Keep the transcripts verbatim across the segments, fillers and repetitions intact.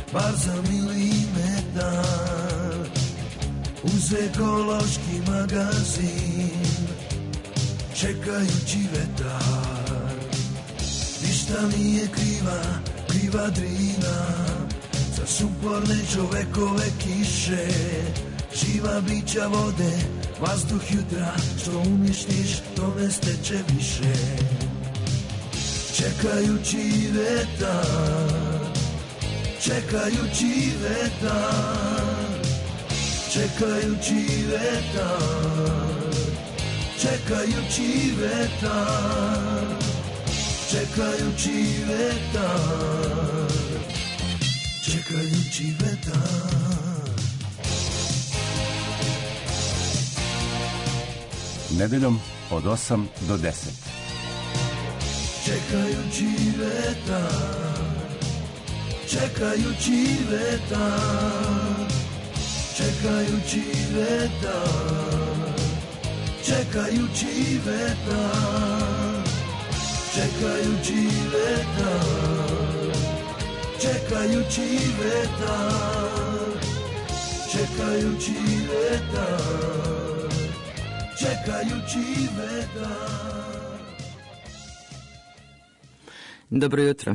bar za milimetar, uz ekološki magazin, čekajući vetar. Ništa nije kriva, kriva Drina, za sumporne čovekove kiše, živa bića vode, vazduh jutra, što uništiš, to ne steče više. Čekajući vetar, čekajući vetar, čekajući vetar, čekajući vetar, čekajući vetar, čekajući vetar. Nedeljom od osam do deset. Čekajući vetar, čekajući vetar, čekajući vetar, čekajući vetar, čekajući vetar, čekajući vetar, čekajući vetar, čekajući vetar. Dobro jutro.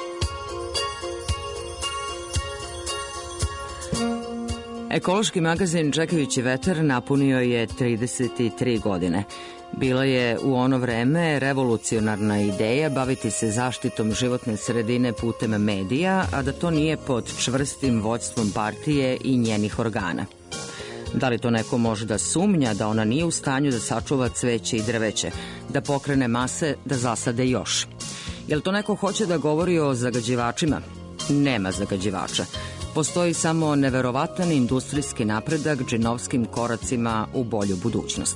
Ekološki magazin Čekajući vetar napunio je trideset tri godine. Bila je u ono vreme revolucionarna ideja baviti se zaštitom životne sredine putem medija, a da to nije pod čvrstim vođstvom partije i njenih organa. Da li to neko može da sumnja da ona nije u stanju da sačuva cveće i drveće, da pokrene mase, da zasade još? Jel to neko hoće da govori o zagađivačima? Nema zagađivača. Postoji samo neverovatan industrijski napredak džinovskim koracima u bolju budućnost.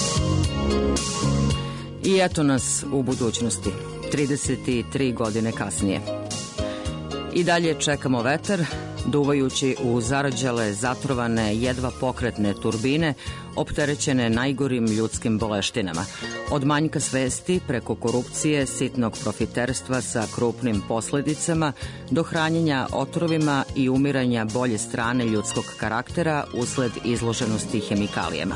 I eto nas u budućnosti, trideset tri godine kasnije. I dalje čekamo vetar, duvajući u zarađale, zatrovane, jedva pokretne turbine, opterećene najgorim ljudskim boleštinama. Od manjka svesti preko korupcije, sitnog profiterstva sa krupnim posledicama, do hranjenja otrovima i umiranja bolje strane ljudskog karaktera usled izloženosti hemikalijama.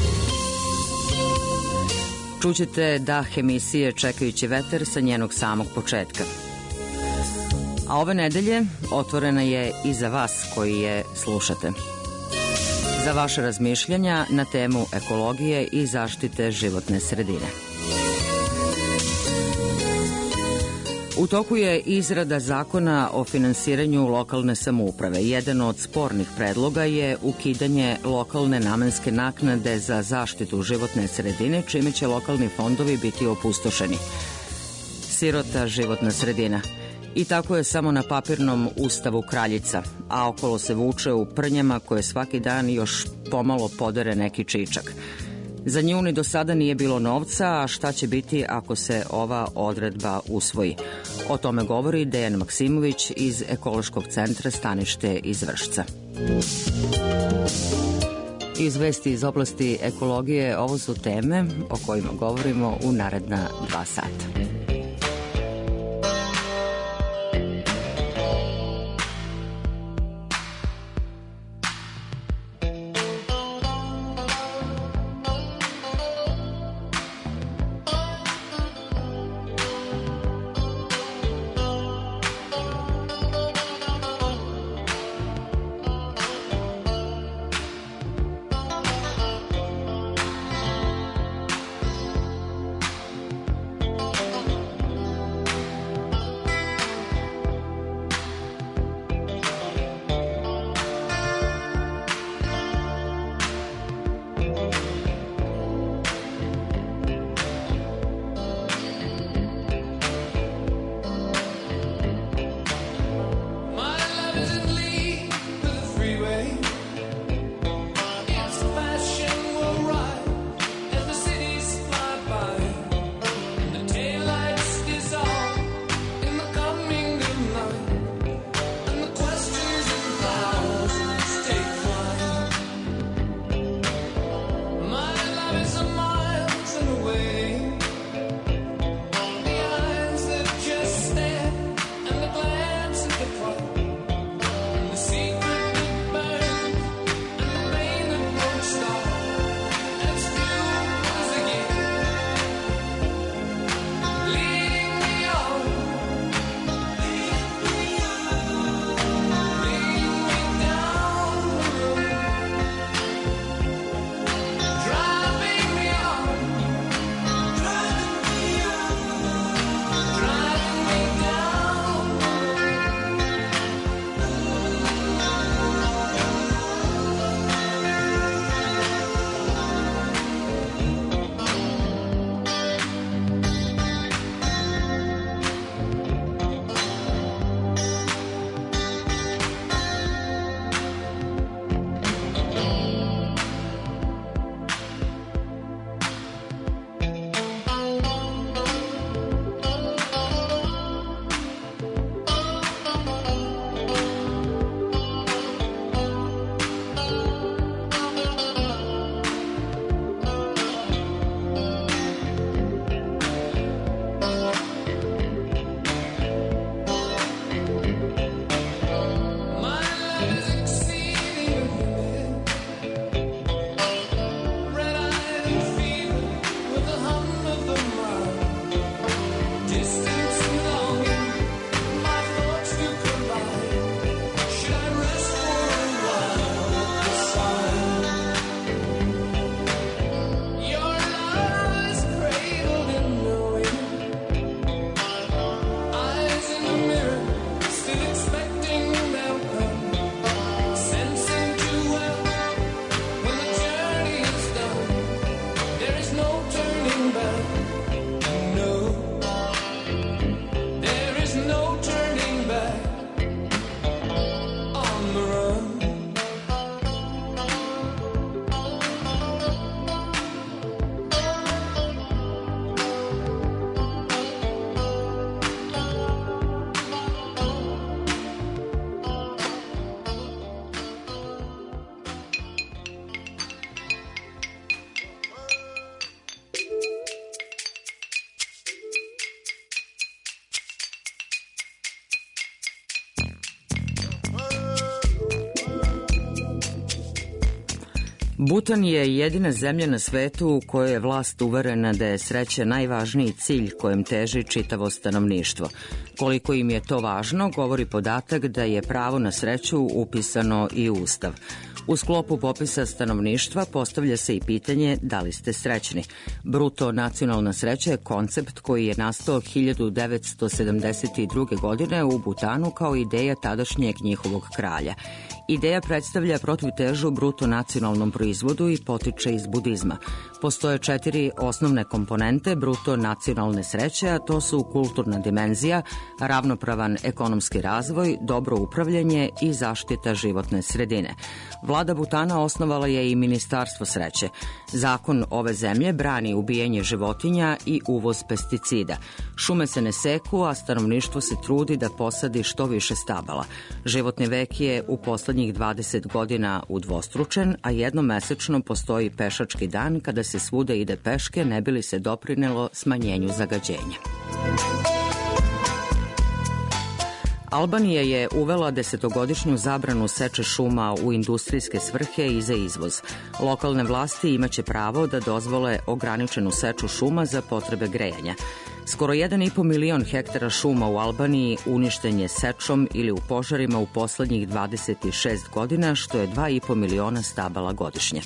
Čućete dah emisije Čekajući vetar sa njenog samog početka. A ove nedelje otvorena je i za vas koji je slušate. Za vaše razmišljanja na temu ekologije i zaštite životne sredine. U toku je izrada zakona o finansiranju lokalne samouprave. Jedan od spornih predloga je ukidanje lokalne namenske naknade za zaštitu životne sredine, čime će lokalni fondovi biti opustošeni. Sirota životna sredina. I tako je samo na papirnom ustavu kraljica, a okolo se vuče u prnjama koje svaki dan još pomalo podere neki čičak. Za nju ni do sada nije bilo novca, a šta će biti ako se ova odredba usvoji? O tome govori Dejan Maksimović iz Ekološkog centra Stanište iz Vršca. Iz vesti iz oblasti ekologije, ovo su teme o kojima govorimo u naredna dva sata. Butan je jedina zemlja na svetu u kojoj je vlast uverena da je sreća najvažniji cilj kojem teži čitavo stanovništvo. Koliko im je to važno, govori podatak da je pravo na sreću upisano i u Ustav. U sklopu popisa stanovništva postavlja se i pitanje da li ste srećni. Bruto nacionalna sreća je koncept koji je nastao hiljadu devetsto sedamdeset druge. godine u Butanu kao ideja tadašnjeg njihovog kralja. Ideja predstavlja protivtežu bruto nacionalnom proizvodu i potiče iz budizma. Postoje četiri osnovne komponente bruto nacionalne sreće, a to su kulturna dimenzija, ravnopravan ekonomski razvoj, dobro upravljanje i zaštita životne sredine. Vlada Butana osnovala je i Ministarstvo sreće. Zakon ove zemlje brani ubijanje životinja i uvoz pesticida. Šume se ne seku, a stanovništvo se trudi da posadi što više stabala. Životni vek je u poslednjih dvadeset godina udvostručen, a jednom mesečno postoji pešački dan kada se svuda ide peške ne bi li se doprinelo smanjenju zagađenja. Albanija je uvela desetogodišnju zabranu seče šuma u industrijske svrhe i za izvoz. Lokalne vlasti imaće pravo da dozvole ograničenu seču šuma za potrebe grejanja. Skoro jedan i po milion hektara šuma u Albaniji uništen je sečom ili u požarima u poslednjih dvadeset šest godina, što je dva i po miliona stabala godišnje.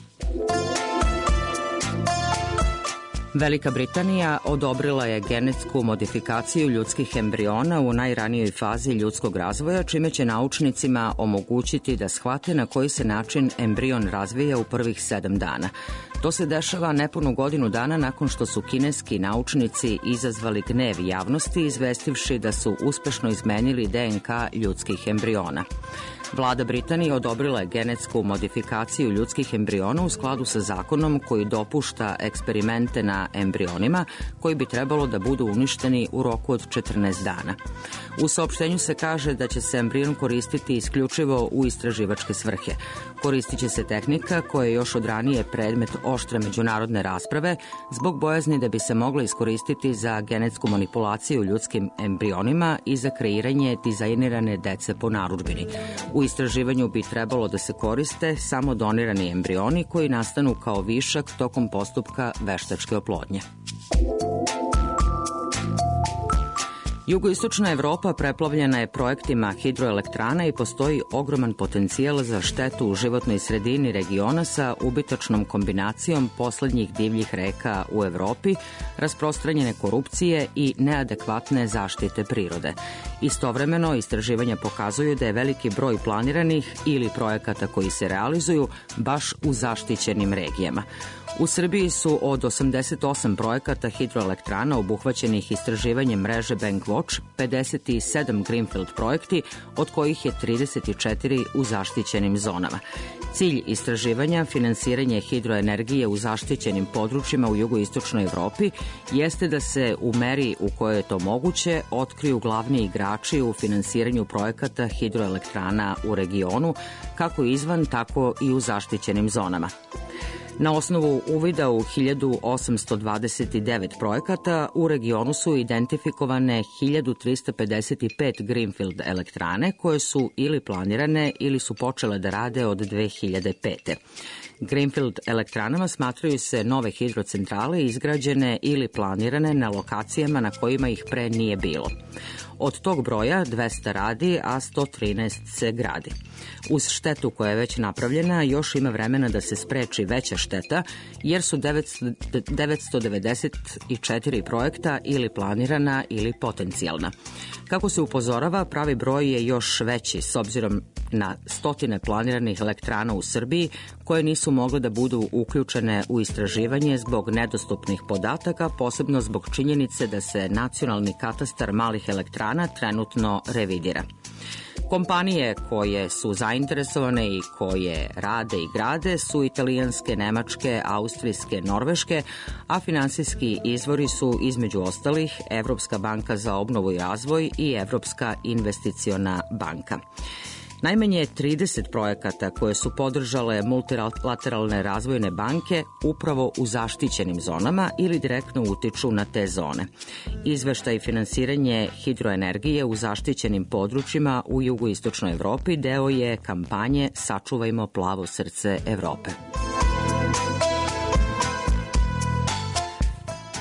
Velika Britanija odobrila je genetsku modifikaciju ljudskih embriona u najranijoj fazi ljudskog razvoja, čime će naučnicima omogućiti da shvate na koji se način embrion razvija u prvih sedam dana. To se dešava nepunu godinu dana nakon što su kineski naučnici izazvali gnev javnosti, izvestivši da su uspešno izmenili D N K ljudskih embriona. Vlada Britanije odobrila je genetsku modifikaciju ljudskih embriona u skladu sa zakonom koji dopušta eksperimente na embrionima koji bi trebalo da budu uništeni u roku od četrnaest dana. U saopštenju se kaže da će se embrion koristiti isključivo u istraživačke svrhe. Koristit će se tehnika koja je još od ranije predmet oštre međunarodne rasprave zbog bojazni da bi se mogla iskoristiti za genetsku manipulaciju ljudskim embrionima i za kreiranje dizajnirane dece po narudžbini. U istraživanju bi trebalo da se koriste samo donirani embrioni koji nastanu kao višak tokom postupka veštačke oplodnje. Jugoistočna Evropa preplavljena je projektima hidroelektrana i postoji ogroman potencijal za štetu u životnoj sredini regiona sa ubitačnom kombinacijom poslednjih divljih reka u Evropi, rasprostranjene korupcije i neadekvatne zaštite prirode. Istovremeno, istraživanja pokazuju da je veliki broj planiranih ili projekata koji se realizuju baš u zaštićenim regijama. U Srbiji su od osamdeset osam projekata hidroelektrana obuhvaćenih istraživanjem mreže Bankwatch pedeset sedam Greenfield projekti, od kojih je trideset četiri u zaštićenim zonama. Cilj istraživanja, finansiranje hidroenergije u zaštićenim područjima u jugoistočnoj Evropi, jeste da se u meri u kojoj je to moguće otkriju glavni igrači u finansiranju projekata hidroelektrana u regionu, kako izvan, tako i u zaštićenim zonama. Na osnovu uvida u hiljadu osamsto dvadeset devet projekata u regionu su identifikovane hiljadu trista pedeset pet Greenfield elektrane koje su ili planirane ili su počele da rade od dve hiljade pete. Greenfield elektranama smatraju se nove hidrocentrale izgrađene ili planirane na lokacijama na kojima ih pre nije bilo. Od tog broja dvesta radi, a sto trinaest se gradi. Uz štetu koja je već napravljena, još ima vremena da se spreči veća šteta, jer su devetsto devedeset četiri projekta ili planirana ili potencijalna. Kako se upozorava, pravi broj je još veći s obzirom na stotine planiranih elektrana u Srbiji koje nisu mogle da budu uključene u istraživanje zbog nedostupnih podataka, posebno zbog činjenice da se nacionalni katastar malih elektrana trenutno revidira. Kompanije koje su zainteresovane i koje rade i grade su italijanske, nemačke, austrijske, norveške, a finansijski izvori su između ostalih Evropska banka za obnovu i razvoj i Evropska investiciona banka. Najmanje trideset projekata koje su podržale multilateralne razvojne banke upravo u zaštićenim zonama ili direktno utiču na te zone. Izveštaj finansiranje hidroenergije u zaštićenim područjima u jugoistočnoj Evropi deo je kampanje Sačuvajmo plavo srce Evrope.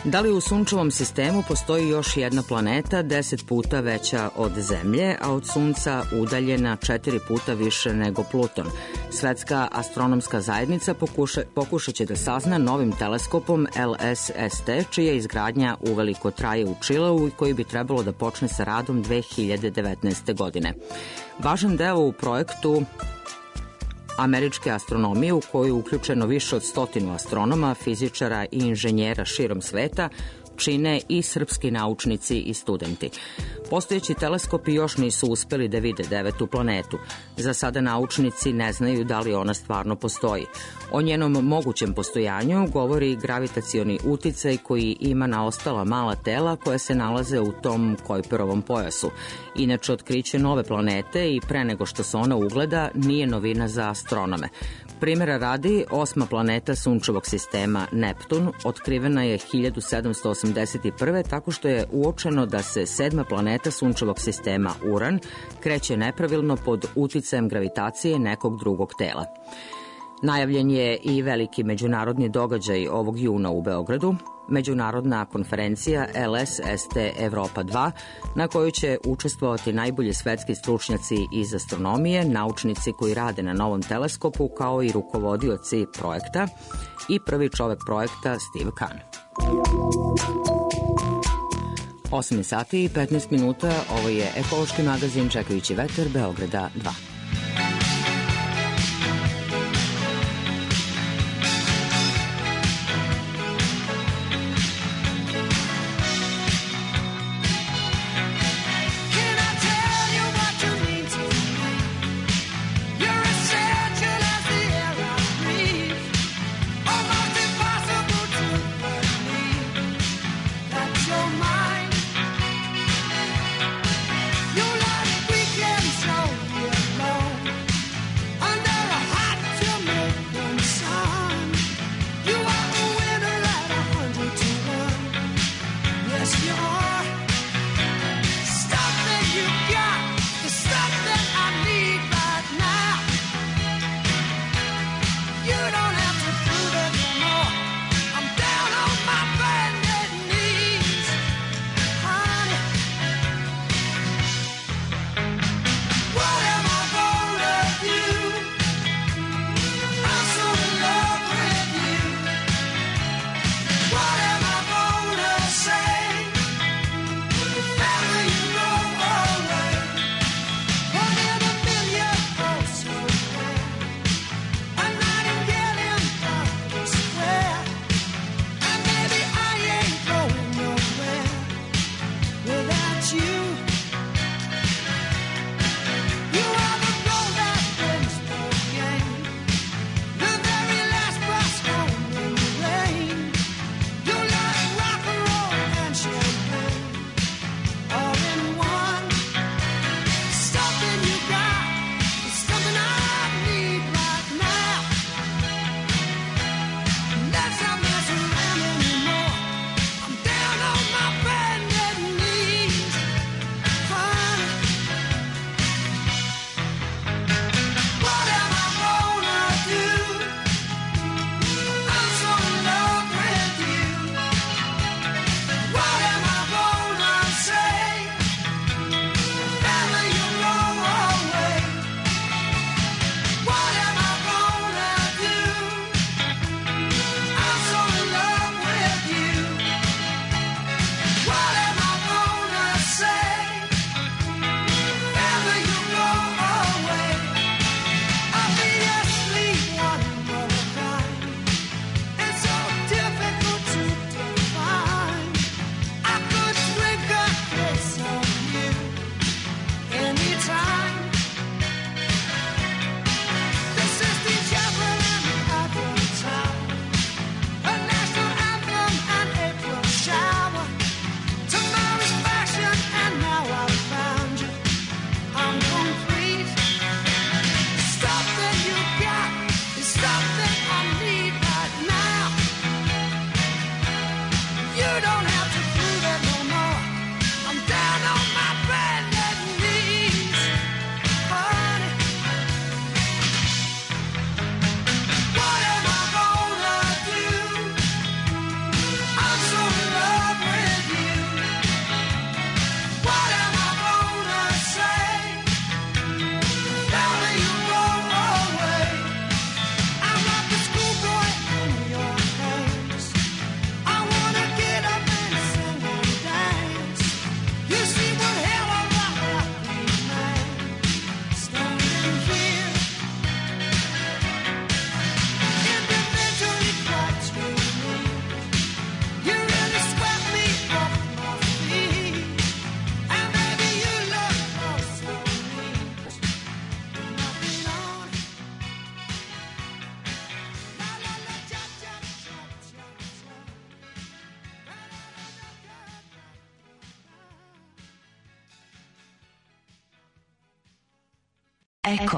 Da li u sunčevom sistemu postoji još jedna planeta deset puta veća od Zemlje, a od Sunca udaljena četiri puta više nego Pluton? Svetska astronomska zajednica pokuša, pokušat će da sazna novim teleskopom L S S T, čija izgradnja uveliko traje u Čileu i koji bi trebalo da počne sa radom dve hiljade devetnaeste. godine. Važan deo u projektu američke astronomije, u koju je uključeno više od stotinu astronoma, fizičara i inženjera širom sveta, čine i srpski naučnici i studenti. Postojeći teleskopi još nisu uspeli da vide devetu planetu. Za sada naučnici ne znaju da li ona stvarno postoji. O njenom mogućem postojanju govori gravitacioni uticaj koji ima na ostala mala tela koja se nalaze u tom Kuiperovom pojasu. Inače, otkriće nove planete i pre nego što se ona ugleda nije novina za astronome. Primera radi, osma planeta sunčevog sistema Neptun otkrivena je hiljadu sedamsto osamdeset prve. tako što je uočeno da se sedma planeta sunčevog sistema Uran kreće nepravilno pod uticajem gravitacije nekog drugog tela. Najavljen je i veliki međunarodni događaj ovog juna u Beogradu, međunarodna konferencija L S S T Evropa dva, na kojoj će učestvovati najbolji svetski stručnjaci iz astronomije, naučnici koji rade na novom teleskopu, kao i rukovodioci projekta i prvi čovek projekta Steve Kahn. osam sati i petnaest minuta, ovo je ekološki magazin Čekajući vetar Beograda dva. You like weekend show, yeah, love. Eko.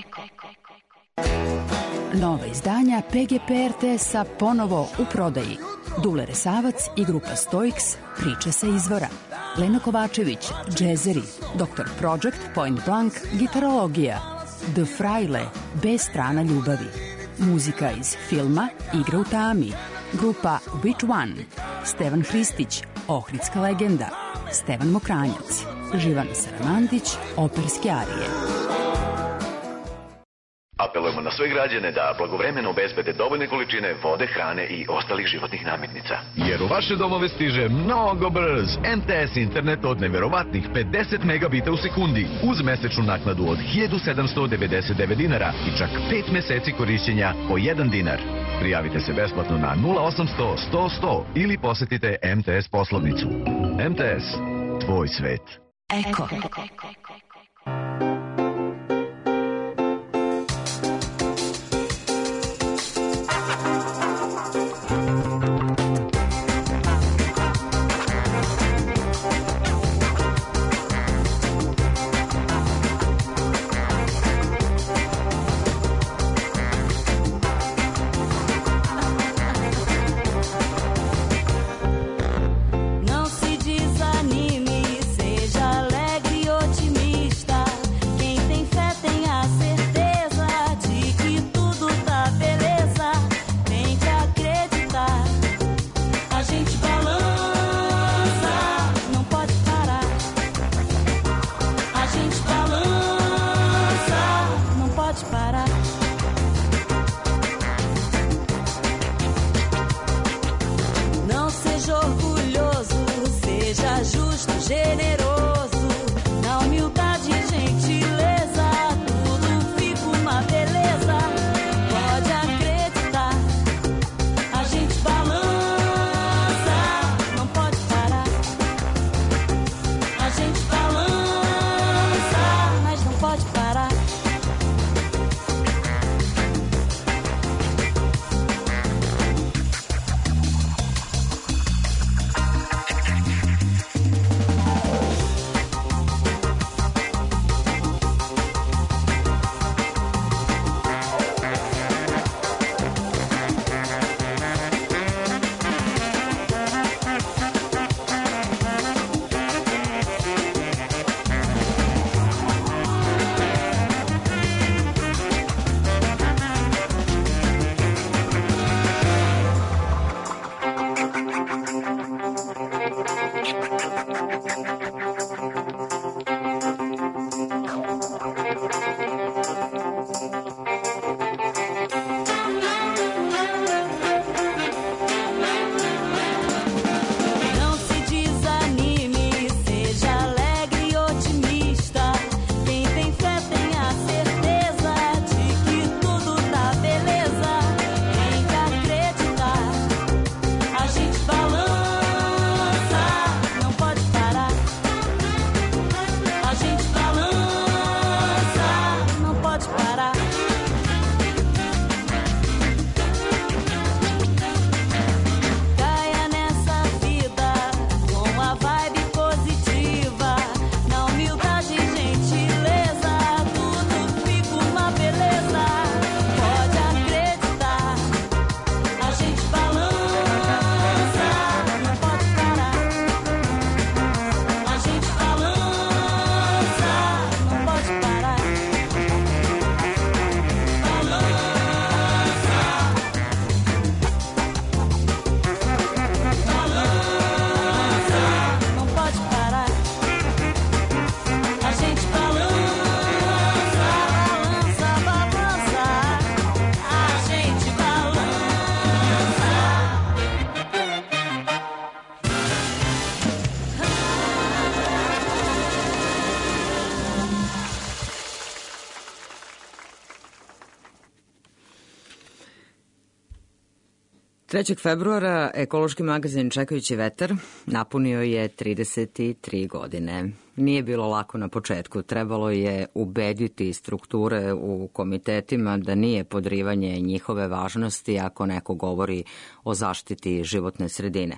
Nova izdanja P G P R T S-a ponovo u prodaji. Dule Resavac i grupa Stoiks, priče sa izvora. Lena Kovačević, džezeri. doktor Project, Point Blank, gitarologija. The Fraile, B strana ljubavi. Muzika iz filma Igra u tami. Grupa Which One. Stevan Hristić, Ohridska legenda. Stevan Mokranjac. Živan Saramandić, operske arije. Apelujemo na sve građane da blagovremeno obezbede dovoljne količine vode, hrane i ostalih životnih namirnica. Jer u vaše domove stiže mnogo brz M T S internet od neverovatnih pedeset megabita u sekundi uz mesečnu naknadu od hiljadu sedamsto devedeset devet dinara i čak pet meseci korišćenja po jedan dinar. Prijavite se besplatno na nula osamsto sto sto ili posetite M T S poslovnicu. M T S, tvoj svet. Eko. trećeg februara ekološki magazin Čekajući vetar napunio je trideset tri godine. Nije bilo lako na početku, trebalo je ubediti strukture u komitetima da nije podrivanje njihove važnosti ako neko govori o zaštiti životne sredine.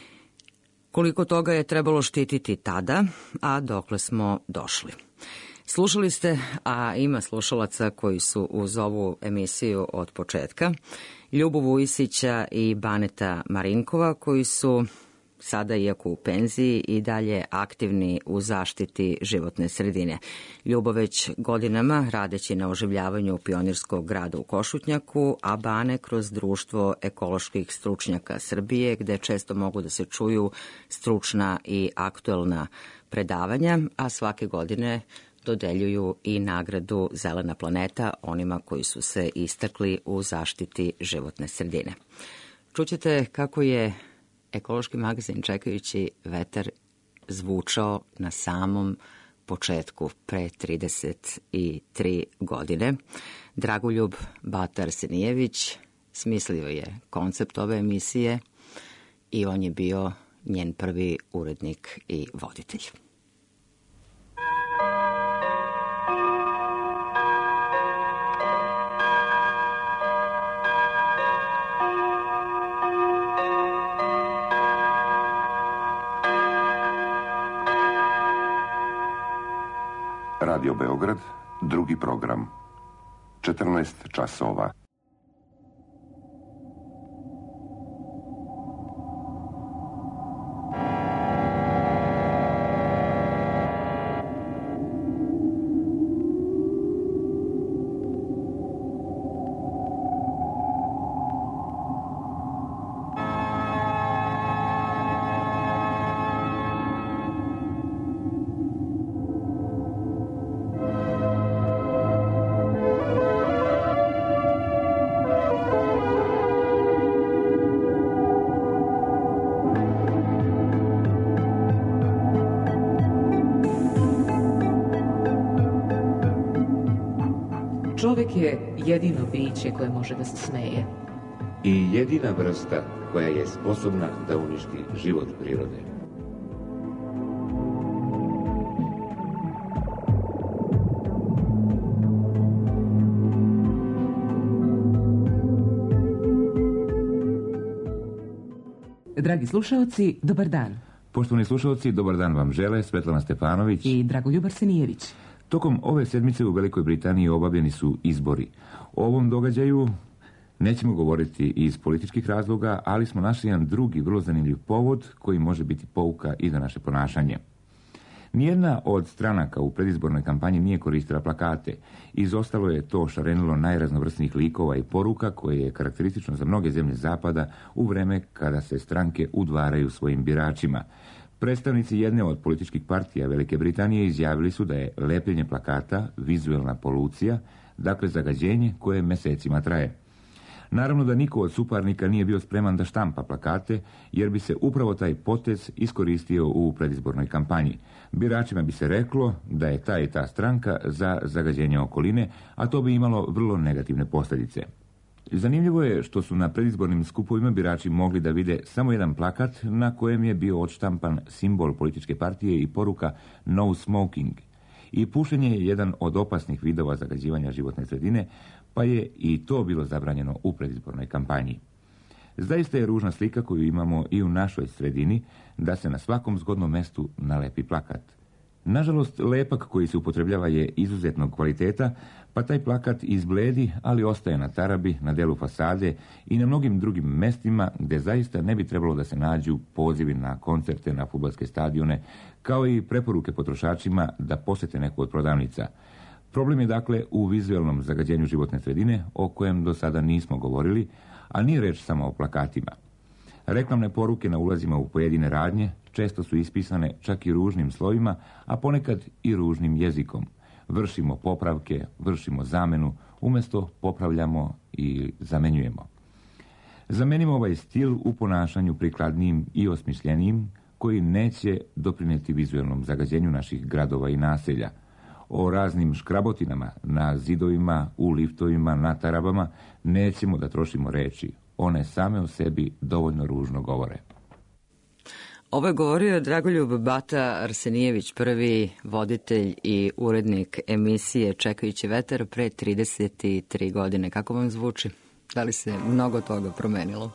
Koliko toga je trebalo štititi tada, a dokle smo došli. Slušali ste, a ima slušalaca koji su uz ovu emisiju od početka, Ljubu Vujisića i Baneta Marinkova, koji su sada, iako u penziji, i dalje aktivni u zaštiti životne sredine. Ljubo već godinama radeći na oživljavanju pionirskog grada u Košutnjaku, a Bane kroz Društvo ekoloških stručnjaka Srbije, gde često mogu da se čuju stručna i aktuelna predavanja, a svake godine dodeljuju i nagradu Zelena planeta onima koji su se istakli u zaštiti životne sredine. Čućete kako je ekološki magazin Čekajući vetar zvučao na samom početku, pre trideset tri godine. Dragoljub Bata Arsenijević smislio je koncept ove emisije i on je bio njen prvi urednik i voditelj. Radio Beograd, drugi program, četrnaest časova. Čovjek je jedino biće koje može da se smeje. I jedina vrsta koja je sposobna da uništi život prirode. Dragi slušaoci, dobar dan. Poštovani slušaoci, dobar dan vam žele Svetlana Stepanović i Dragoljub Arsenijević. Tokom ove sedmice u Velikoj Britaniji obavljeni su izbori. O ovom događaju nećemo govoriti iz političkih razloga, ali smo našli jedan drugi vrlo zanimljiv povod koji može biti pouka i za naše ponašanje. Nijedna od stranaka u predizbornoj kampanji nije koristila plakate. Izostalo je to šarenilo najraznovrsnijih likova i poruka koje je karakteristično za mnoge zemlje zapada u vreme kada se stranke udvaraju svojim biračima. Predstavnici jedne od političkih partija Velike Britanije izjavili su da je lepljenje plakata vizuelna polucija, dakle zagađenje koje mesecima traje. Naravno da niko od suparnika nije bio spreman da štampa plakate, jer bi se upravo taj potez iskoristio u predizbornoj kampanji. Biračima bi se reklo da je ta i ta stranka za zagađenje okoline, a to bi imalo vrlo negativne posljedice. Zanimljivo je što su na predizbornim skupovima birači mogli da vide samo jedan plakat na kojem je bio odštampan simbol političke partije i poruka No Smoking. I pušenje je jedan od opasnih vidova zagađivanja životne sredine, pa je i to bilo zabranjeno u predizbornoj kampanji. Zaista je ružna slika koju imamo i u našoj sredini, da se na svakom zgodnom mestu nalepi plakat. Nažalost, lepak koji se upotrebljava je izuzetnog kvaliteta, pa taj plakat izbledi, ali ostaje na tarabi, na delu fasade i na mnogim drugim mestima gde zaista ne bi trebalo da se nađu pozivi na koncerte, na fudbalske stadione, kao i preporuke potrošačima da posete neku od prodavnica. Problem je dakle u vizuelnom zagađenju životne sredine, o kojem do sada nismo govorili, a nije reč samo o plakatima. Reklamne poruke na ulazima u pojedine radnje često su ispisane čak i ružnim slovima, a ponekad i ružnim jezikom. Vršimo popravke, vršimo zamenu, umjesto popravljamo i zamenjujemo. Zamenimo ovaj stil u ponašanju prikladnijim i osmišljenijim, koji neće doprinijeti vizuelnom zagađenju naših gradova i naselja. O raznim škrabotinama na zidovima, u liftovima, na tarabama nećemo da trošimo reči. One same o sebi dovoljno ružno govore. Ovo je govorio Dragoljub Bata Arsenijević, prvi voditelj i urednik emisije Čekajući vetar pre trideset tri godine. Kako vam zvuči? Da li se mnogo toga promenilo?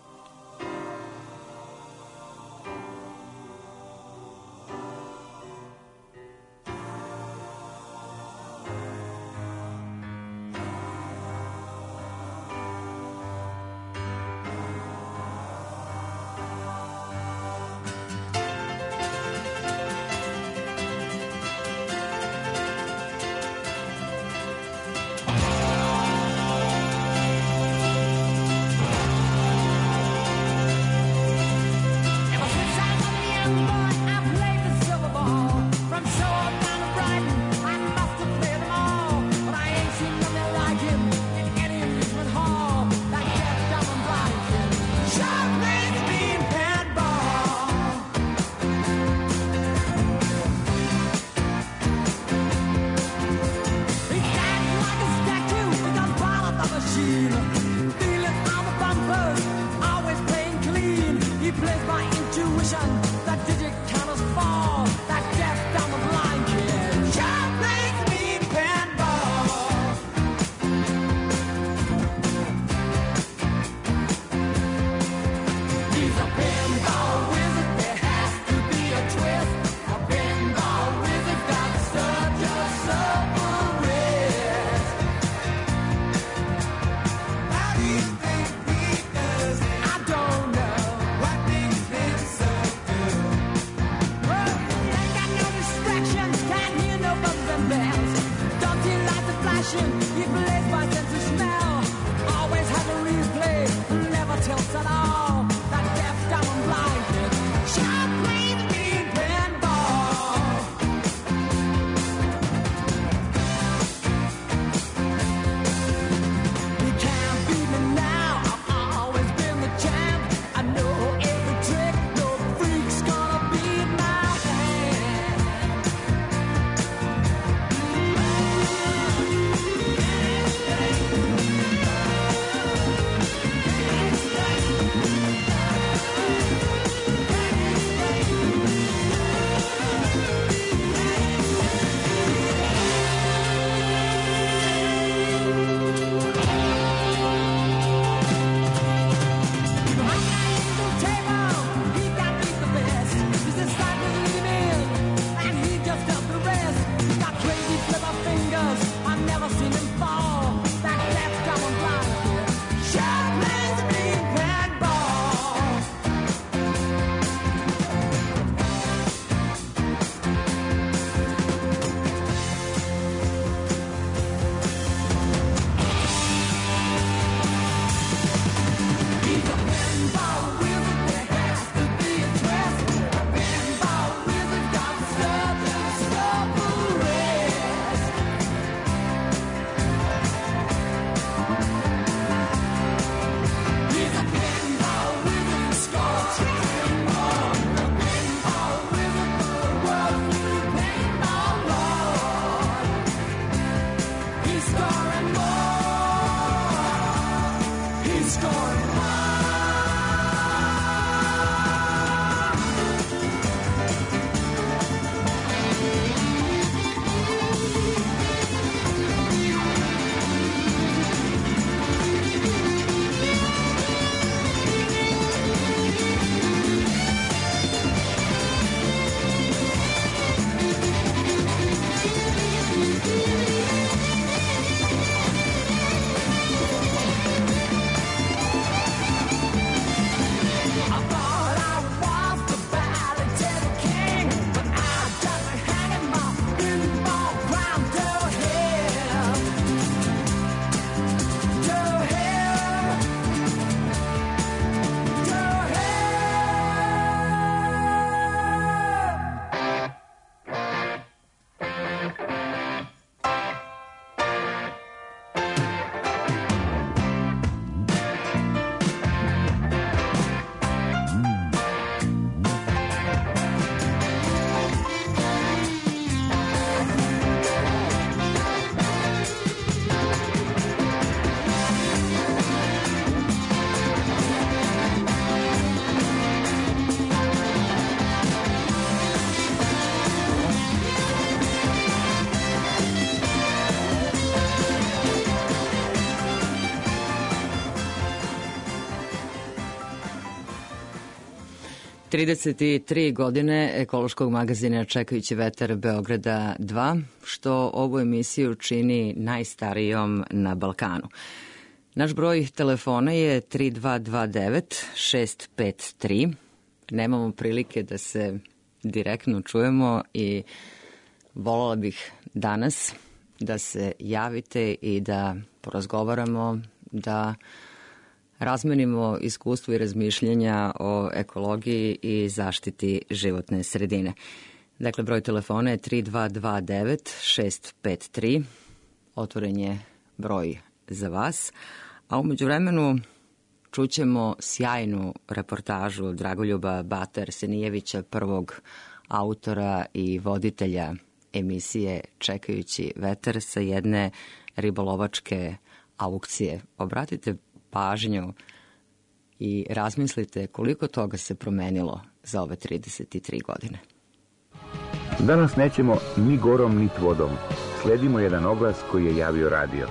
trideset tri godine ekološkog magazina Čekajući vetar Beograda dva, što ovu emisiju čini najstarijom na Balkanu. Naš broj telefona je tri dva dva devet šest pet tri. Nemamo prilike da se direktno čujemo i voljela bih danas da se javite i da porazgovaramo, da razmenimo iskustvo i razmišljenja o ekologiji i zaštiti životne sredine. Dakle, broj telefona je tri dva dva devet šest pet tri. Otvoren je broj za vas. A umeđu vremenu čućemo sjajnu reportažu Dragoljuba Bate Arsenijevića, prvog autora i voditelja emisije Čekajući vetar sa jedne ribolovačke aukcije. Obratite pažnju i razmislite koliko toga se promenilo za ove trideset tri godine. Danas nećemo ni gorom, ni vodom. Sledimo jedan oglas koji je javio radio.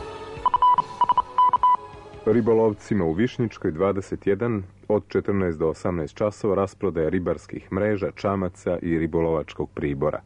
Ribolovcima u Višnjičkoj dvadeset jedan od četrnaest do osamnaest časova rasprodaja ribarskih mreža, čamaca i ribolovačkog pribora.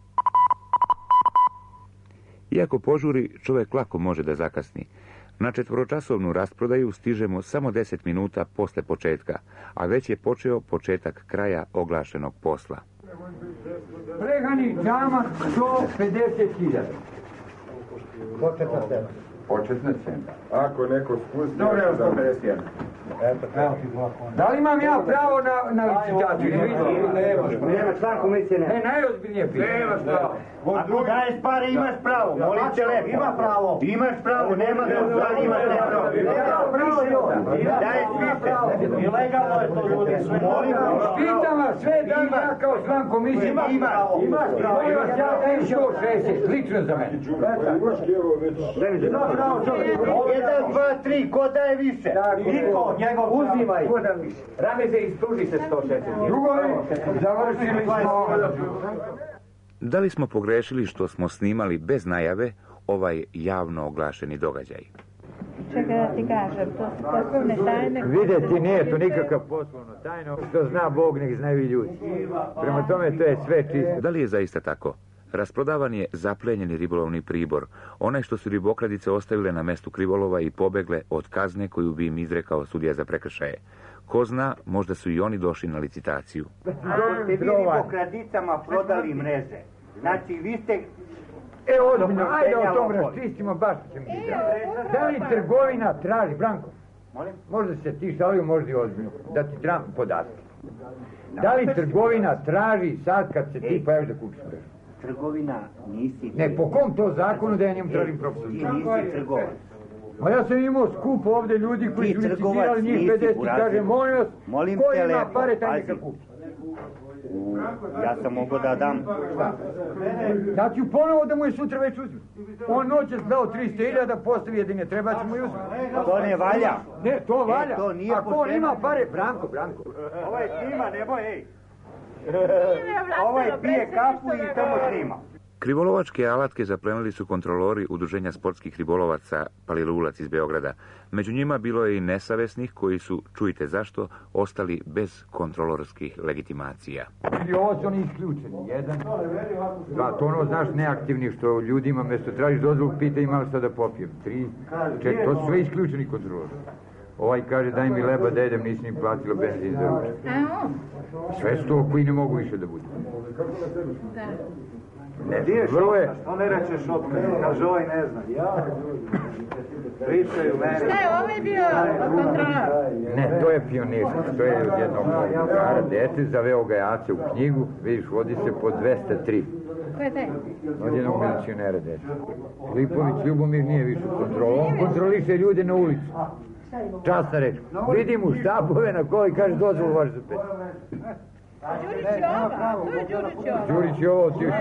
Iako požuri, čovjek lako može da zakasni. Na četvoročasovnu rasprodaju stižemo samo deset minuta posle početka, a već je počeo početak kraja oglašenog posla. Pregani čamak sto pedeset hiljada. Početna cena. Početna cena. Ako neko spusti... Dobro, evo sto pedeset jedan. Da li imam ja pravo na, na licitaciju? Nema član komisije, ne. Ne, najozbiljnije pitanje. Nemaš pravo. Ako daješ pare, imaš pravo. Molim te lepo. Ima pravo. Imaš pravo, nema pravo. Imaš pravo. Pravo je ovo. Daješ više. Ilegalno je to, ljudi. Pitam vas sve da li ja kao član komisije imaš pravo. Imaš pravo. Molim vas, ja dajem sto šezdeset. Lično za mene. Ima pravo čovjek. Jedan, dva, tri. Ko daje više? Niko. Njegov uzimaj. Rame se ispruži se sto šezdeset. Drugo je, završili smo. Da li smo pogrešili što smo snimali bez najave ovaj javno oglašeni događaj? Čekaj da ti kažem, to su poslovne tajne. Vidjeti nije to nikakav poslovno tajno, što zna Bog nek znaju i ljudi. Prema tome to je sve čisto. Da li je zaista tako? Rasprodavan je zaplenjeni ribolovni pribor, onaj što su ribokradice ostavile na mestu krivolova i pobegle od kazne koju bi im izrekao sudija za prekršaje. Ko zna, možda su i oni došli na licitaciju. Ako ste vi ribokradicama prodali mreže, znači vi ste... E, ozbiljno, ajde o tom raščistimo, baš ćemo ti da. Da li trgovina traži, Branko? Molim? Možda se ti šalio, možda i ozbiljno, da ti trebam podatke. Da li trgovina traži sad kad se ti pojaviš da kupiš mrežu? Trgovina nisi... Ne, po kom to zakonu da ja njemu tražim profesor? Ti nisi trgovac. Ma ja sam imao skup ovde ljudi koji su licitirali njih pedeset i kaže, molim vas, ko ima pare, taj neka kupi. Ja sam mogao da dam... Ja ću ponovo da mu je sutra već uzme. On noćas dao tristo hiljada, postavi jedine, treba će mu i uzme. To ne valja. Ne, to valja. E, to nije ako on ima pare, Branko, Branko. Ovaj snima, nemoj, ej. Ovaj pije kafu i tamo snima. Krivolovačke alatke zaplenili su kontrolori Udruženja sportskih ribolovaca Palilulac iz Beograda. Među njima bilo je i nesavesnih koji su, čujte zašto, ostali bez kontrolorskih legitimacija. I ovo su oni isključeni. Jedan, dva, to ono, znaš, neaktivni što ljudima mesto tražiš dozvolu, pita ima li šta da popijem. Tri, četiri, to su sve isključeni kontrolori. Ovaj kaže, daj mi leba da jedem, nisi ni platila benzin za ručak. Sve su to koji ne mogu više da budu. Ne, gdje je šotka? Što ne rečeš šotka? Kaže, ovaj ne zna. Ja, pričaju meni. Šta je ovaj bio kontrolor? Ne, to je pionirski. To je od jednog drugara dete, zaveo ga je Ace u knjigu, vidiš, vodi se po dvesta tri. Ko je taj? Od jednog milicionera dete. Lipović Ljubomir nije više kontrolor. On kontroliše ljude na ulici. Časna reč. Vidim u štabove na koji kaže dozvolu vaš za pet. Đurić je ovo, to je Đurić je ovo. Đurić je ovo, ti...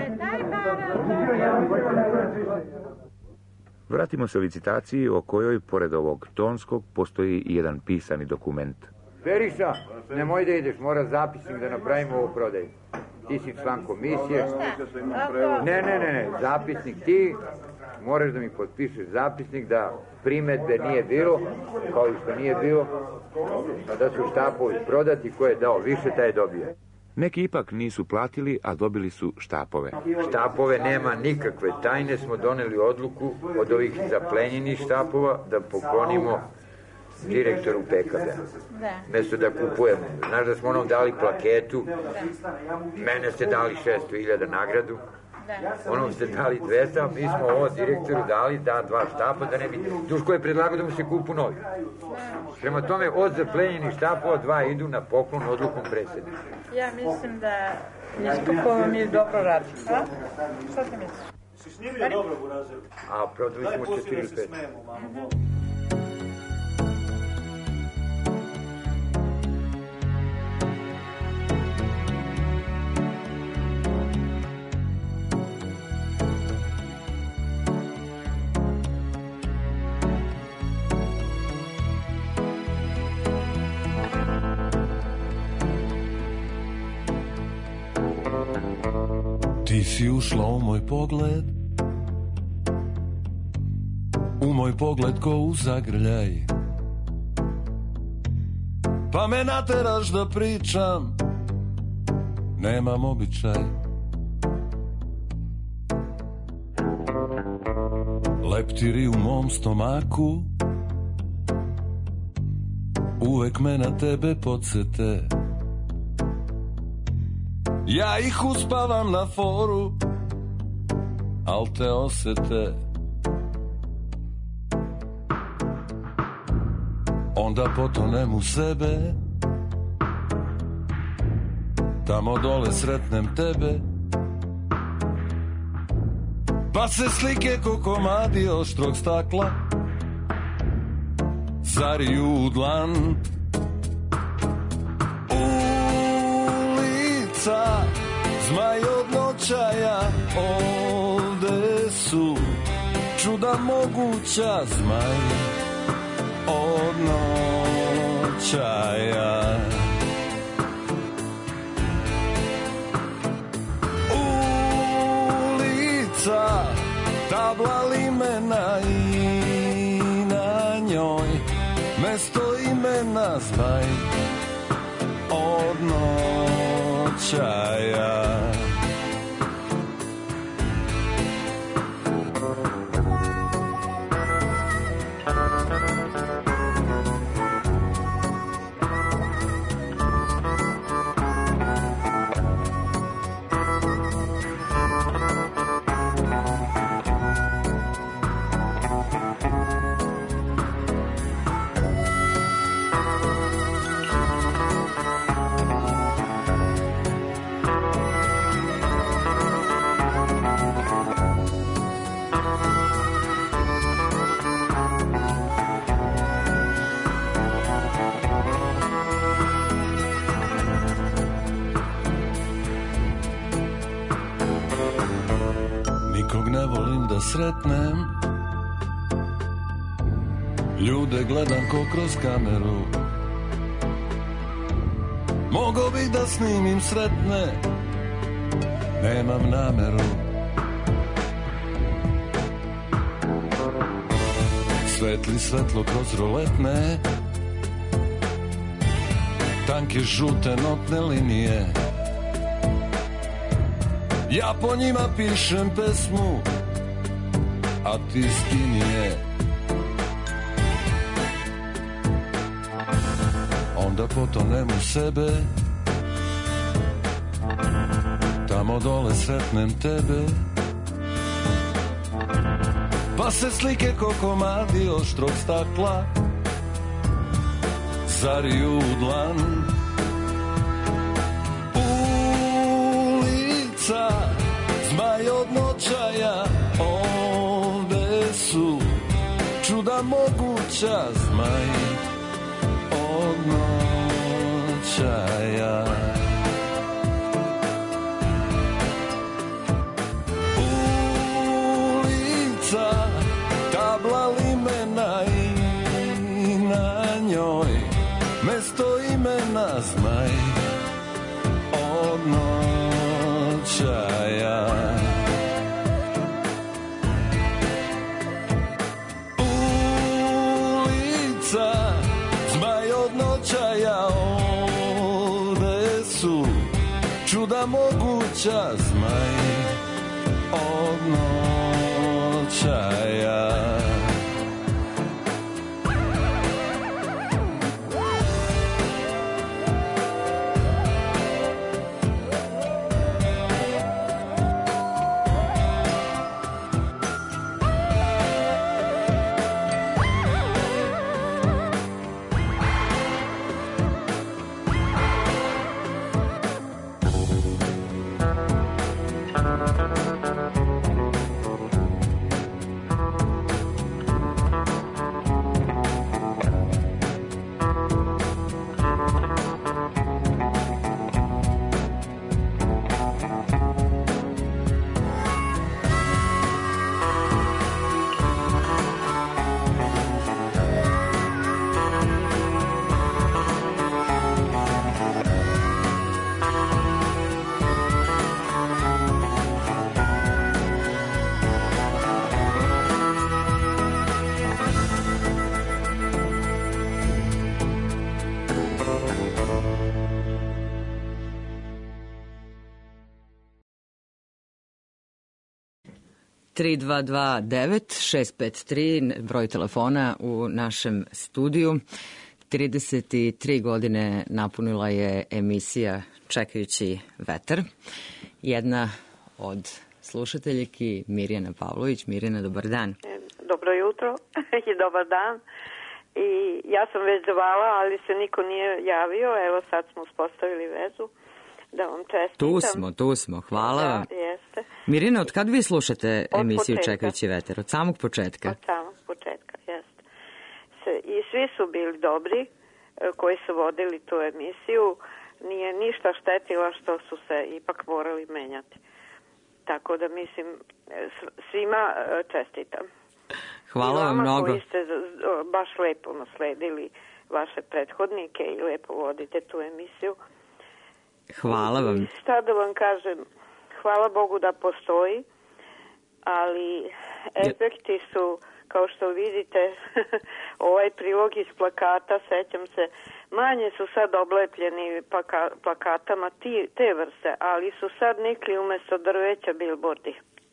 Vratimo se o licitaciji o kojoj, pored ovog tonskog, postoji i jedan pisani dokument. Periša, nemoj da ideš, mora zapisnik da napravimo ovo prodaju. Ti si član komisije. Ne, ne, ne, ne, zapisnik ti, moraš da mi potpišeš zapisnik da primetbe nije bilo, kao i što nije bilo, a da su štapovi prodati, ko je dao više, taj je dobio. Neki ipak nisu platili, a dobili su štapove. Štapove nema nikakve tajne, smo doneli odluku od ovih zaplenjenih štapova da poklonimo direktoru P K B-a. Mesto da kupujemo. Znaš da smo onom dali plaketu, mene ste dali šesto hiljada nagradu, onom ste dali dvesta, a mi smo ovo direktoru dali da dva štapa, da ne bi... Duško je predlagao da mu se kupu novi. Prema tome, od zaplenjenih štapova dva idu na poklon odlukom predsjednika. Ja mislim da Niskopova mi je dobro radi. A? Šta ti misliš? Si snimio dobro u razredu? A, prodali smo četiri pet. Ti si ušla u moj pogled, u moj pogled ko u zagrljaj, pa me nateraš da pričam, nemam običaj. Leptiri u mom stomaku uvek me na tebe podsete. Ja ih uspavam na foru, al te osete. Onda potonem u sebe, tamo dole sretnem tebe, pa se slike ko komadi oštrog stakla zariju u dlan. Zmaj od noćaja, ovde su čuda moguća. Zmaj od noćaja. Ulica, tabla limena i na njoj mesto imena. Zmaj od noćaja. Sretnem ljude, gledam ko kroz kameru. Mogo bih da snimim sretne, nemam nameru. Svetli svetlo kroz roletne, tanke žute notne linije. Ja po njima pišem pesmu, a ti skini je. Onda potonem u sebe, tamo dole sretnem tebe, pa se slike ko komadi oštrog stakla zariju u dlan. Ulica, zmaj od noćaja, ovde su čuda moguća. Zmaj od noćaja. Ulica, tabla limena i na njoj mesto imena. Zmaj od noćaja. Zmaj od noćaja, ovde su čuda moguća, zmaj od noćaja. tri dva dva devet šest pet tri, broj telefona u našem studiju. trideset tri godine napunila je emisija Čekajući vetar. Jedna od slušateljiki Mirjana Pavlović. Mirjana, dobar dan. Dobro jutro i dobar dan. I ja sam već zvala, ali se niko nije javio. Evo sad smo uspostavili vezu. Da vam čestitam. Tu smo, tu smo. Hvala da, vam. Jeste. Mirjana, od kad vi slušate od emisiju početka. Čekajući vetar? Od samog početka? Od samog početka, jeste. I svi su bili dobri koji su vodili tu emisiju. Nije ništa štetilo što su se ipak morali menjati. Tako da mislim, svima čestitam. Hvala vam mnogo. Koji ste baš lepo nasledili vaše prethodnike i lepo vodite tu emisiju. Hvala vam. I šta da vam kažem, hvala Bogu da postoji, ali efekti su, kao što vidite, ovaj prilog iz plakata, sećam se, manje su sad oblepljeni plaka, plakatama ti, te vrste, ali su sad nikli umesto drveća bilbordi.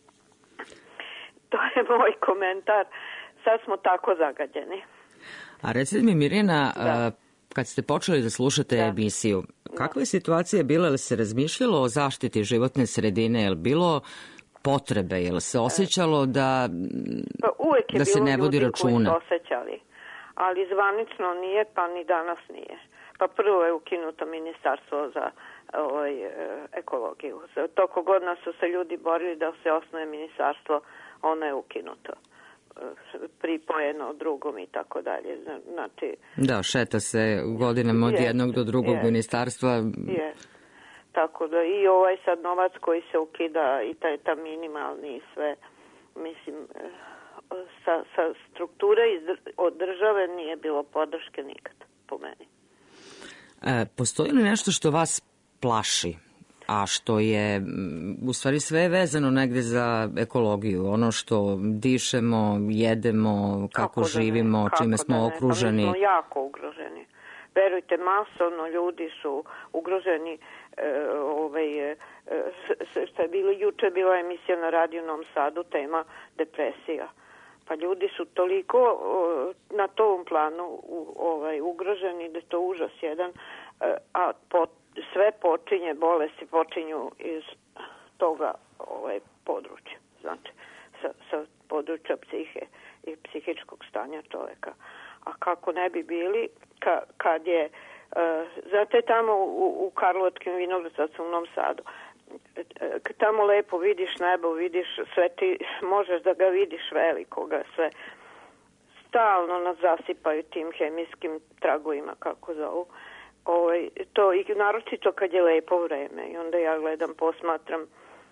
To je moj komentar. Sad smo tako zagađeni. A recite mi, Mirjana, da. kad ste počeli da slušate da. emisiju, kakva je situacija bila, ili se razmišljalo o zaštiti životne sredine, je li bilo potrebe, je li se osjećalo da, pa uvijek je da se bilo ne vodi ljudi računa? Koji su osjećali, ali zvanično nije, pa ni danas nije. Pa prvo je ukinuto ministarstvo za ovaj, ekologiju. Toko godina su se ljudi borili da se osnuje ministarstvo, ono je ukinuto. Pripojeno drugom i tako dalje. Znači, da, šeta se godinama od je, jednog do drugog je, ministarstva. Je. Tako da i ovaj sad novac koji se ukida i taj ta minimalni i sve, mislim, sa, sa strukture od države nije bilo podrške nikad, po meni. E, postoji li nešto što vas plaši, a što je u stvari sve vezano negde za ekologiju, ono što dišemo, jedemo, kako, kako živimo, kako čime smo okruženi? Mi smo jako ugroženi. Verujte, masovno ljudi su ugroženi. E, ovaj, e, što je bilo, juče bila emisija na Radio Novom Sadu, tema depresija. Pa ljudi su toliko o, na tom planu u, ovaj, ugroženi da je to užas jedan, e, a po, sve počinje, bolesti počinju iz toga ovaj, područja, znači sa, sa područja psihe i psihičkog stanja čoveka. A kako ne bi bili ka, kad je, uh, znate tamo u, u Karlovačkim Vinogradcima u Novom Sadu, tamo lepo vidiš nebo, vidiš sve, ti možeš da ga vidiš velikoga, sve. Stalno nas zasipaju tim hemijskim tragovima, kako zovu. Ovaj, to i naročito kad je lepo vreme i onda ja gledam, posmatram,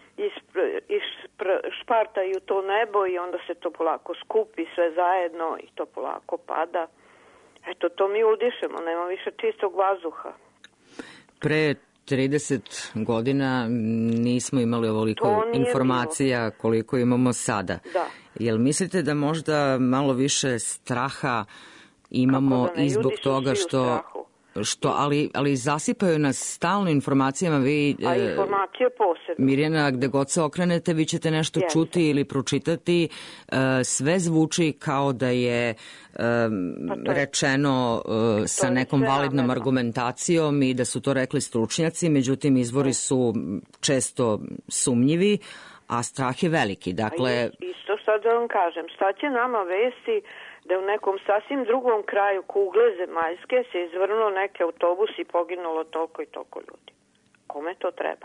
špartaju to nebo i onda se to polako skupi sve zajedno i to polako pada. Eto, to mi udišemo, nema više čistog vazduha. Pre trideset godina nismo imali ovoliko informacija bilo. Koliko imamo sada. Da. Jel mislite da možda malo više straha imamo da ne, i zbog toga što, Što, ali, ali zasipaju nas stalno informacijama, vi... A informacije posebno. Mirjana, gde god se okrenete, vi ćete nešto Jeste. čuti ili pročitati. Sve zvuči kao da je pa rečeno sa nekom validnom namerno. argumentacijom i da su to rekli stručnjaci, međutim izvori su često sumnjivi, a strah je veliki. Dakle... Isto sad da vam kažem, šta će nama vesti da u nekom sasvim drugom kraju kugle zemaljske se izvrnuo neki autobus i poginulo toliko i toliko ljudi. Kome to treba?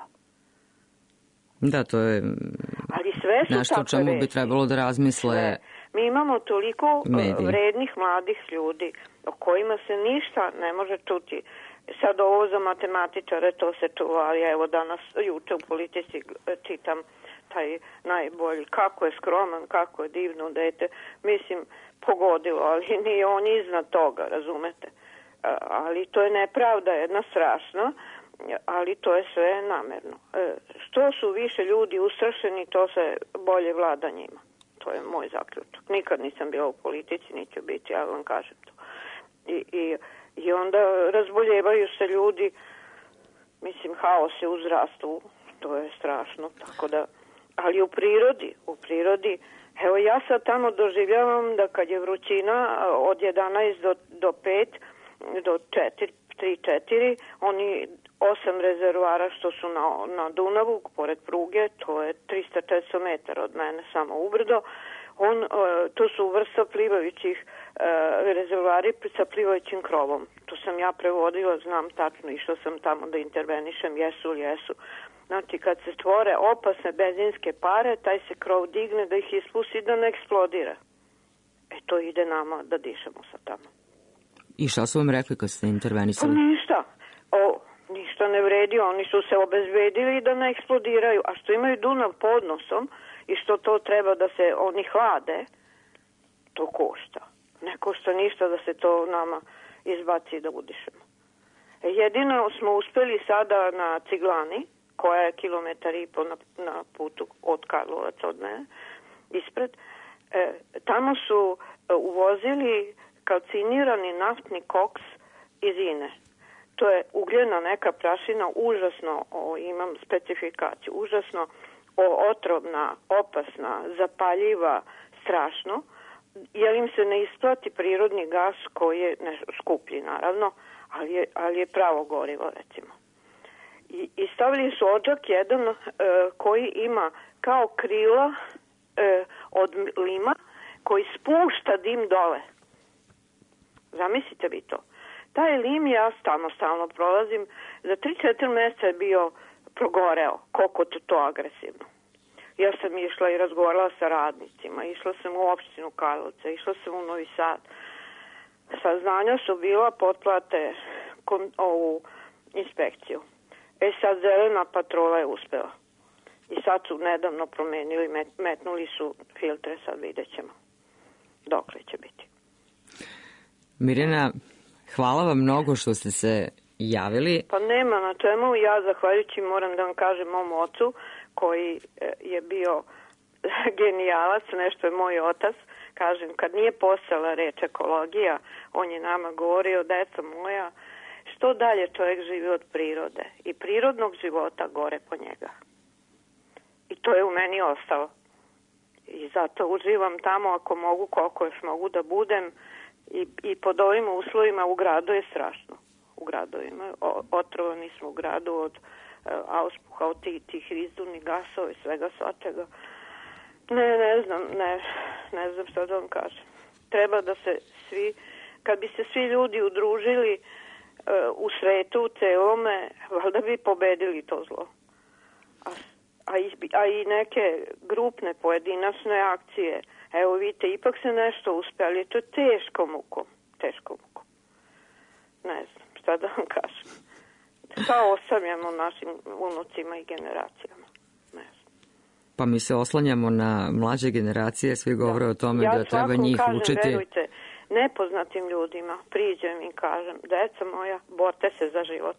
Da, to je Ali sve su nešto o čemu vesti. bi trebalo da razmisle sve. Mi imamo toliko mediji. Vrednih mladih ljudi o kojima se ništa ne može čuti. Sad ovo za matematičare to se čuva, ali evo danas, juče u Politici čitam taj najbolji, kako je skroman, kako je divno dete. Mislim, pogodilo, ali nije on iznad toga, razumete? Ali to je nepravda jedna strašna, ali to je sve namerno. Što su više ljudi ustrašeni, to se bolje vlada njima. To je moj zaključak. Nikad nisam bila u politici, neću biti, ja vam kažem to. I, i, i onda razboljevaju se ljudi, mislim, haos je uzrastu, to je strašno, tako da, ali u prirodi, u prirodi, evo ja sad tamo doživljavam da kad je vrućina od jedanaest do, do pet, do četiri, tri četiri, oni osam rezervoara što su na, na Dunavu, pored pruge, to je trista četiristo metara od mene, samo ubrdo, on, to su vrsta plivajućih rezervoari sa plivajućim krovom. To sam ja prevodila, znam tačno, išla sam tamo da intervenišem, jesu li jesu. Znači, kad se stvore opasne benzinske pare, taj se krov digne da ih ispusti da ne eksplodira. E, to ide nama da dišemo sa tamo. I šta su vam rekli kad ste intervenisali? Pa ništa. O, ništa ne vredi. Oni su se obezbedili da ne eksplodiraju. A što imaju Dunav pod nosom i što to treba da se oni hlade, to košta. Ne košta ništa da se to nama izbaci da udišemo. E, jedino smo uspeli sada na Ciglani, koja je kilometar i po na, na putu od Karlovaca od mene, ispred. E, tamo su e, uvozili kalcinirani naftni koks iz Ine. To je ugljena neka prašina, užasno, o, imam specifikaciju, užasno o, otrovna, opasna, zapaljiva, strašno, jer im se ne isplati prirodni gas koji je ne, skuplji naravno, ali je, ali je pravo gorivo recimo. I, i stavili su odžak jedan e, koji ima kao krila e, od lima koji spušta dim dole. Zamislite vi to. Taj lim ja stalno, stalno prolazim. Za tri četiri mjeseca je bio progoreo. Koliko to, to agresivno. Ja sam išla i razgovarala sa radnicima. Išla sam u opštinu Karlovca. Išla sam u Novi Sad. Saznanja su bila potplate kon, ovu inspekciju. E sad zelena patrola je uspela. I sad su nedavno promenili, met, metnuli su filtre, sad vidjet ćemo dokle će biti. Mirjana, hvala vam mnogo što ste se javili. Pa nema na čemu, ja zahvaljujući moram da vam kažem mom ocu koji je bio genijalac, nešto je moj otac, kažem, kad nije postala reč ekologija, on je nama govorio, deco moja, što dalje čovjek živi od prirode i prirodnog života gore po njega. I to je u meni ostalo. I zato uživam tamo ako mogu, koliko još mogu da budem i, i pod ovim uslovima u gradu je strašno. U gradovima. Otrovani smo u gradu od uh, auspuha, od tih, tih izduvnih gasova i svega svačega. Ne, ne znam, ne, ne znam što da vam kažem. Treba da se svi, kad bi se svi ljudi udružili uh, u svetu, u celome, valjda bi pobedili to zlo. A, a, i, a i neke grupne, pojedinačne akcije, evo vidite, ipak se nešto uspe, ali to je teško mukom, teško mukom. Ne znam, šta da vam kažem. Šta ostavljamo našim unucima i generacijama? Ne znam. Pa mi se oslanjamo na mlađe generacije, svi govore da. o tome ja da treba njih kažem, učiti. Ja verujte, nepoznatim ljudima priđem i kažem, deca moja, borte se za život.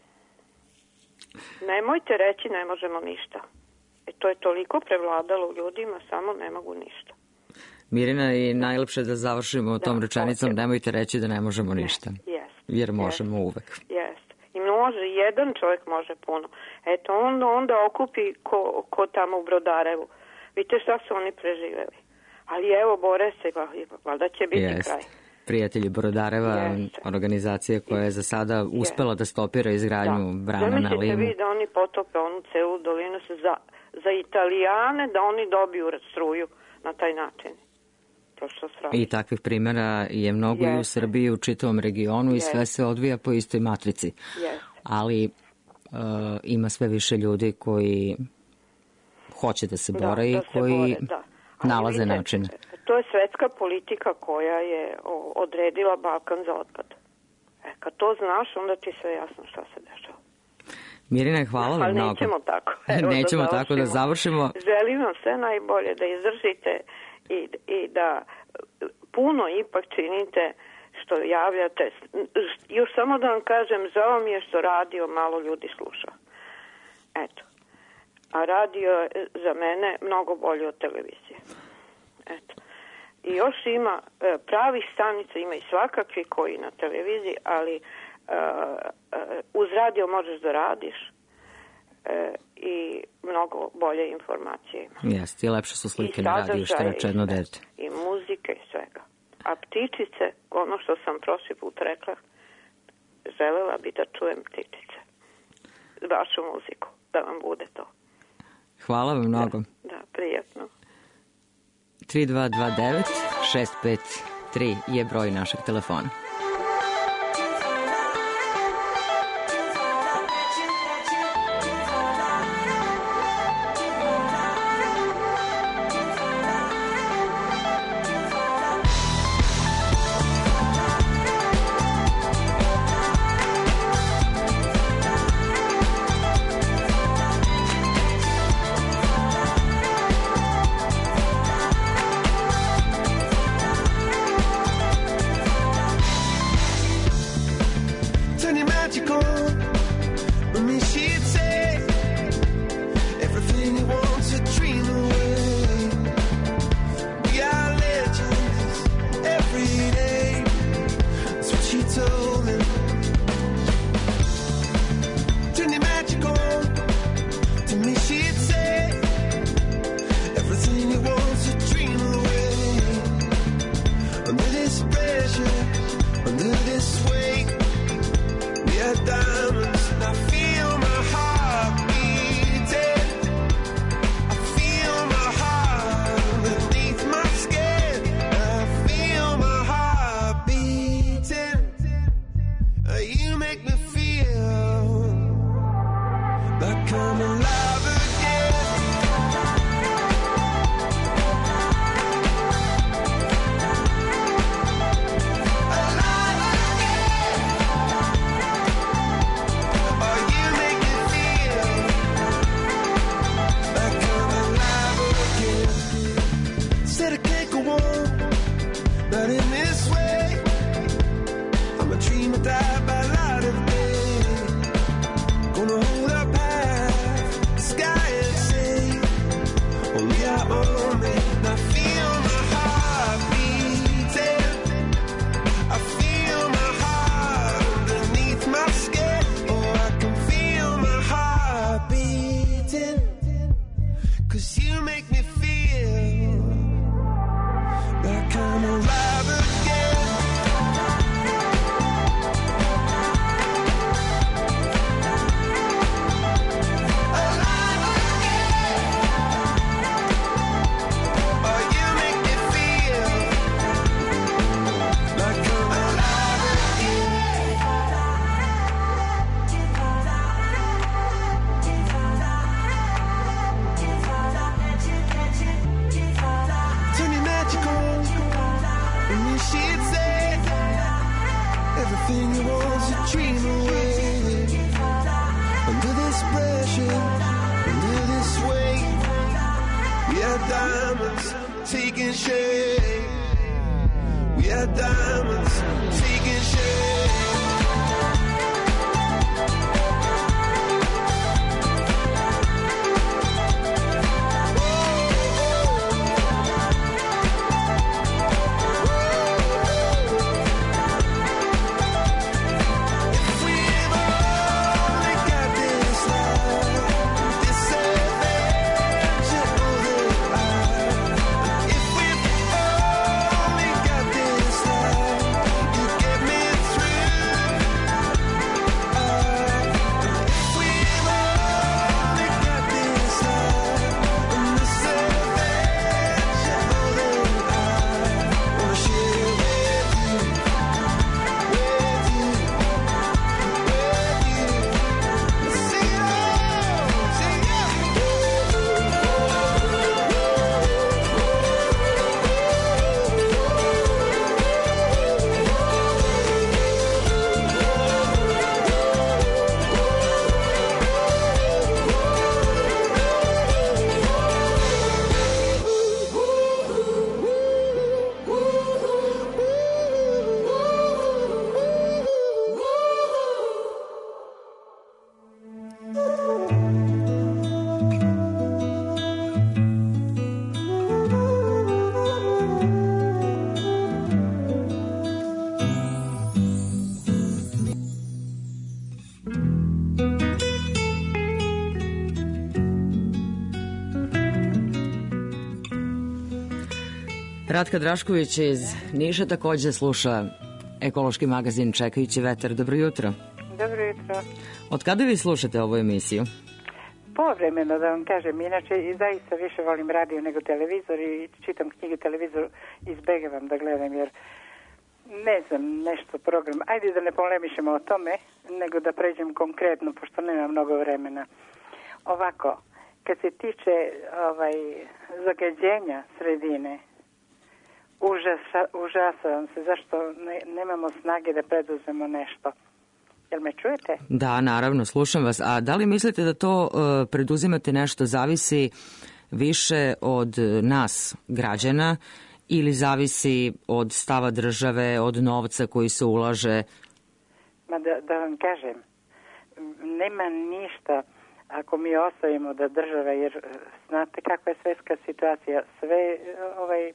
Nemojte reći ne možemo ništa. E to je toliko prevladalo u ljudima, samo ne mogu ništa. Mirjana, i najlepše da završimo da, tom rečenicom, hoćemo. Nemojte reći da ne možemo ništa. Yes. jer možemo yes. uvek. Jeste. I može, jedan čovjek može puno. Eto, onda, onda okupi ko, ko tamo u Brodarevu. Vidite šta su oni preživeli. Ali evo, bore se, valjda će biti yes. kraj. Prijatelji Brodareva, yes. organizacija koja je za sada uspela yes. da stopira izgradnju da. brana na Limu. Zamislite vi da oni potope onu celu dolinu za, za Italijane, da oni dobiju struju na taj način. I takvih primjera je mnogo yes. i u Srbiji, u čitavom regionu yes. i sve se odvija po istoj matrici. Yes. Ali uh, ima sve više ljudi koji hoće da se bore da, i da koji bore, da. nalaze vidite, načine. To je svetska politika koja je odredila Balkan za otpad. E, kad to znaš, onda ti sve jasno šta se dešava. Mirina, hvala vam mnogo. Nećemo tako. Evo, nećemo da tako da završimo. Želim vam sve najbolje, da izdržite i, i da puno ipak činite što javljate. Još samo da vam kažem, žao mi je što radio malo ljudi sluša. Eto. A radio je za mene mnogo bolje od televizije. Eto. I još ima pravih stanica, ima i svakakvi koji na televiziji, ali uh, uh, uz radio možeš da radiš uh, i mnogo bolje informacije ima. Jeste, i lepše su slike na radiju što reče jedno dete. I muzike i svega. A ptičice, ono što sam prošli put rekla, želela bi da čujem ptičice. Vašu muziku, da vam bude to. Hvala vam mnogo. Da, da, prijatno. tri dva dva devet šest pet tri je broj našeg telefona. Ratka Drašković iz Niša takođe sluša ekološki magazin Čekajući vetar. Dobro jutro. Dobro jutro. Od kada vi slušate ovu emisiju? Povremeno, da vam kažem. Inače, i zaista više volim radio nego televizor i čitam knjige, televizor izbegavam da gledam, jer ne znam, nešto program. Ajde da ne polemišemo o tome, nego da pređem konkretno, pošto nema mnogo vremena. Ovako, kad se tiče ovaj, zagađenja sredine, užasa, užasavam se zašto ne, nemamo snage da preduzmemo nešto. Jel me čujete? Da, naravno, slušam vas. A da li mislite da to uh, preduzimate nešto zavisi više od nas, građana, ili zavisi od stava države, od novca koji se ulaže? Ma da, da vam kažem, nema ništa ako mi ostavimo da država, jer znate kakva je svetska situacija, sve ovaj,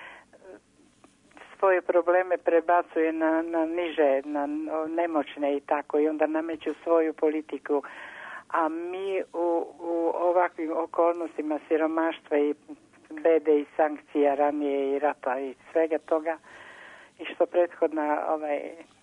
svoje probleme prebacuje na, na niže, na nemoćne i tako, i onda nameću svoju politiku. A mi u, u ovakvim okolnostima siromaštva i bede i sankcija ranije i rata i svega toga, i što prethodna ovaj,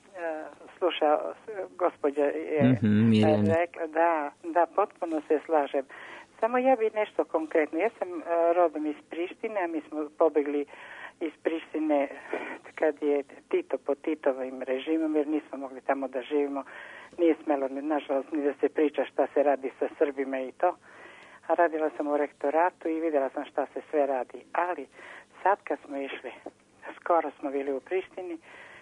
sluša gospođa je mm-hmm, rekla, da, da, potpuno se slažem. Samo ja bih nešto konkretno. Ja sam rodom iz Prištine, a mi smo pobegli iz Prištine kad je Tito pod Titovim režimom, jer nismo mogli tamo da živimo. Nije smelo, nažalost, ni da se priča šta se radi sa Srbima i to. A radila sam u rektoratu i vidjela sam šta se sve radi. Ali sad kad smo išli, skoro smo bili u Prištini,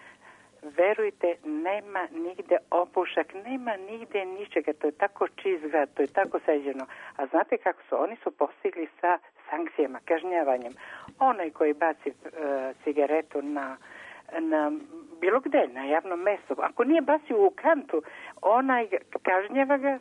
verujte, nema nigde opušak, nema nigde ničega, to je tako čist grad, to je tako sređeno. A znate kako su? Oni su postigli sa sankcijama, kažnjavanjem. Onaj koji baci uh, cigaretu na, na bilo gde, na javnom mestu, ako nije bacio u kantu, onaj kažnjava ga,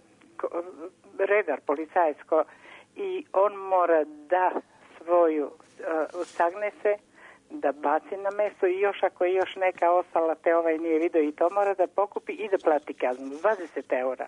redar, policajsko, i on mora da svoju uh, sagne se, da baci na mesto, i još ako je još neka ostala te ovaj nije video i to mora da pokupi i da plati kaznu, dvadeset eura.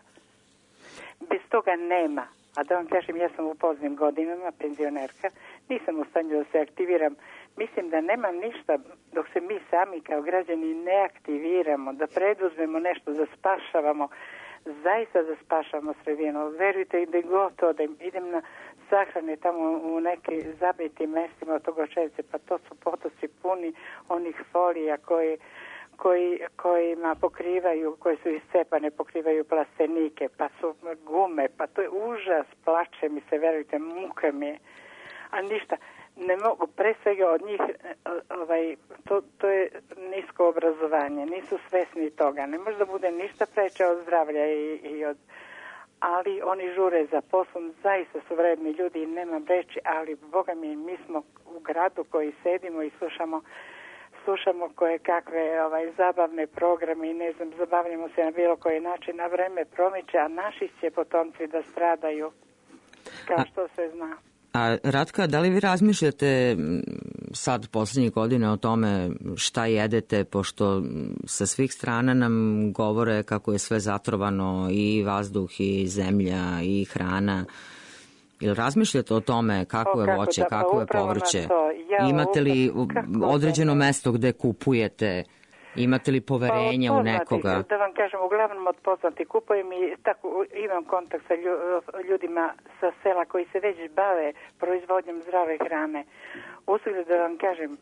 Bez toga nema. A da vam kažem, ja sam u poznim godinama, penzionerka, nisam u stanju da se aktiviram. Mislim da nema ništa dok se mi sami kao građani ne aktiviramo, da preduzmemo nešto, da spašavamo, zaista da spašavamo sredinu. Verujte, da god to, da idem na sahrane tamo u neke zabiti mestima od Togočevce, pa to su potoci puni onih folija koji, koji, kojima pokrivaju, koje su iscepane, pokrivaju plastenike, pa su gume, pa to je užas, plače mi se, verujte, muka mi je. A ništa, ne mogu, pre svega od njih, ovaj, to, to je nisko obrazovanje, nisu svesni toga, ne može da bude ništa preče od zdravlja i, i od, ali oni žure za poslom, zaista su vredni ljudi i nema reči, ali Boga mi, mi smo u gradu koji sedimo i slušamo slušamo koje kakve ovaj, zabavne programe i ne znam, zabavljamo se na bilo koji način, na vreme promiče, a naši će potomci da stradaju, kao a, što se zna. A Ratka, da li vi razmišljate sad poslednjih godina o tome šta jedete, pošto sa svih strana nam govore kako je sve zatrovano, i vazduh, i zemlja, i hrana. Ili razmišljate o tome kako je voće, kako je povrće? Ja, imate li određeno mesto gde kupujete? Imate li poverenja pa, u nekoga? Da vam kažem, uglavnom od poznati kupujem i tako imam kontakt sa ljudima sa sela koji se već bave proizvodnjom zdrave hrane. Usudim da vam kažem,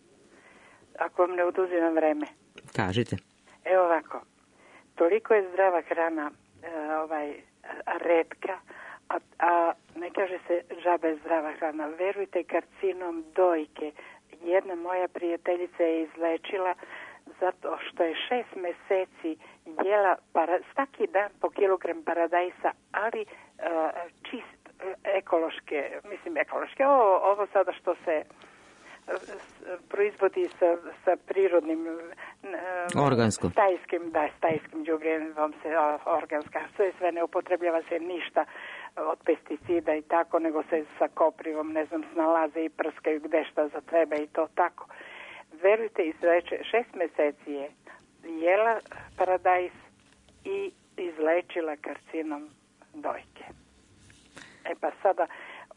ako vam ne oduzimam vreme. Kažite. Evo ovako, toliko je zdrava hrana ovaj, retka, a, a ne kaže se džabe zdrava hrana. Verujte, karcinom dojke. Jedna moja prijateljica je izlečila zato što je šest meseci jela para, svaki dan po kilogram paradajsa, ali uh, čist, uh, ekološke, mislim ekološke, ovo, ovo sada što se uh, proizvodi sa, sa prirodnim uh, organsko. Stajskim, da, stajskim đubrivom se uh, organska, sve, sve ne upotrebljava se ništa od pesticida i tako, nego se sa koprivom, ne znam, snalaze i prskaju gde šta za treba i to tako. Verujte, izleče, šest meseci je jela paradajs i izlečila karcinom dojke. E pa sada,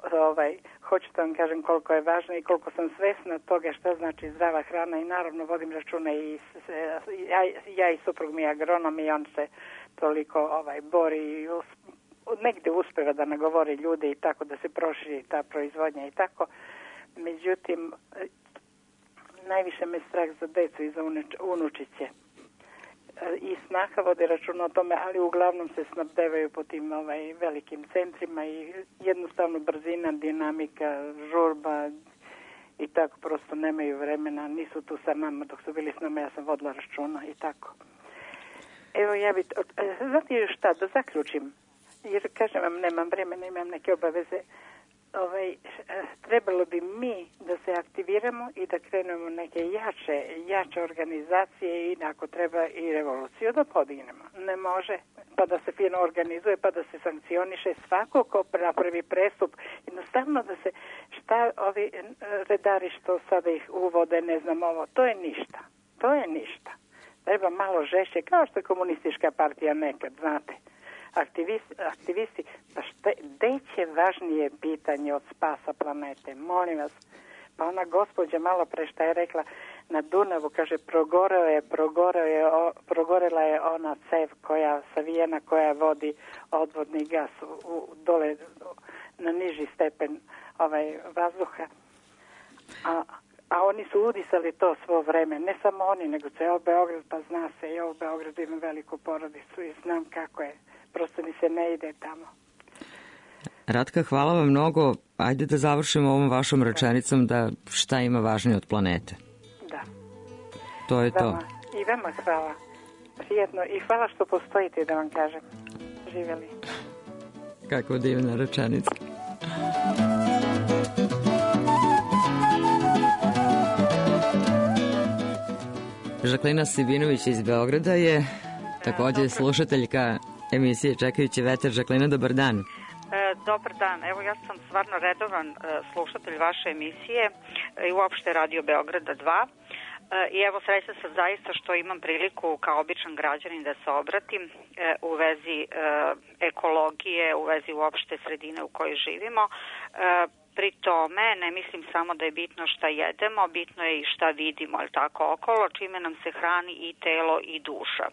ovaj, hoću da vam kažem koliko je važno i koliko sam svesna toga šta znači zdrava hrana i naravno vodim računa i ja, ja i suprug mi je agronom i on se toliko ovaj, bori i us, negde uspeva da nagovori ljude i tako da se proširi ta proizvodnja i tako. Međutim, najviše me strah za decu i za unučiće. I snaha vode računa o tome, ali uglavnom se snabdevaju po tim ovaj, velikim centrima i jednostavno brzina, dinamika, žurba i tako prosto nemaju vremena, nisu tu sa nama, dok su bili s nama ja sam vodila računa i tako. Evo ja bi, znate šta, da zaključim, jer kažem vam nemam vremena, imam neke obaveze. Ovaj, trebalo bi mi da se aktiviramo i da krenemo neke jače, jače organizacije i ako treba i revoluciju da podignemo. Ne može, pa da se fino organizuje, pa da se sankcioniše svako ko napravi prestup. Jednostavno da se šta ovi redari što sada ih uvode, ne znam ovo, to je ništa. To je ništa. Treba malo žešće, kao što je komunistička partija nekad, znate. Aktivisti, aktivisti, pa šta, deće važnije pitanje od spasa planete, molim vas. Pa ona gospođa malo pre šta je rekla na Dunavu, kaže, progoreo je, progoreo je, o, progorela je ona cev koja, savijena koja vodi odvodni gas u, u, dole na niži stepen ovaj, vazduha. A, a oni su udisali to svo vreme, ne samo oni, nego ceo Beograd, pa zna se, ja u Beogradu imam veliku porodicu i znam kako je. Prosto mi se ne ide tamo. Ratka, hvala vam mnogo. Ajde da završimo ovom vašom rečenicom da šta ima važnije od planete. Da. To je vama, to. I vama hvala. Prijetno. I hvala što postojite, da vam kažem. Živjeli. Kako divna rečenica. Žaklina Sibinović iz Beograda je također slušateljka emisije Čekajući vetar. Žaklina, dobar dan. E, dobar dan. Evo, ja sam stvarno redovan e, slušatelj vaše emisije e, i uopšte Radio Beograda dva. E, I evo, srećna sam zaista što imam priliku kao običan građanin da se obratim e, u vezi e, ekologije, u vezi uopšte sredine u kojoj živimo. E, pri tome ne mislim samo da je bitno šta jedemo, bitno je i šta vidimo, ali tako okolo, čime nam se hrani i telo i duša.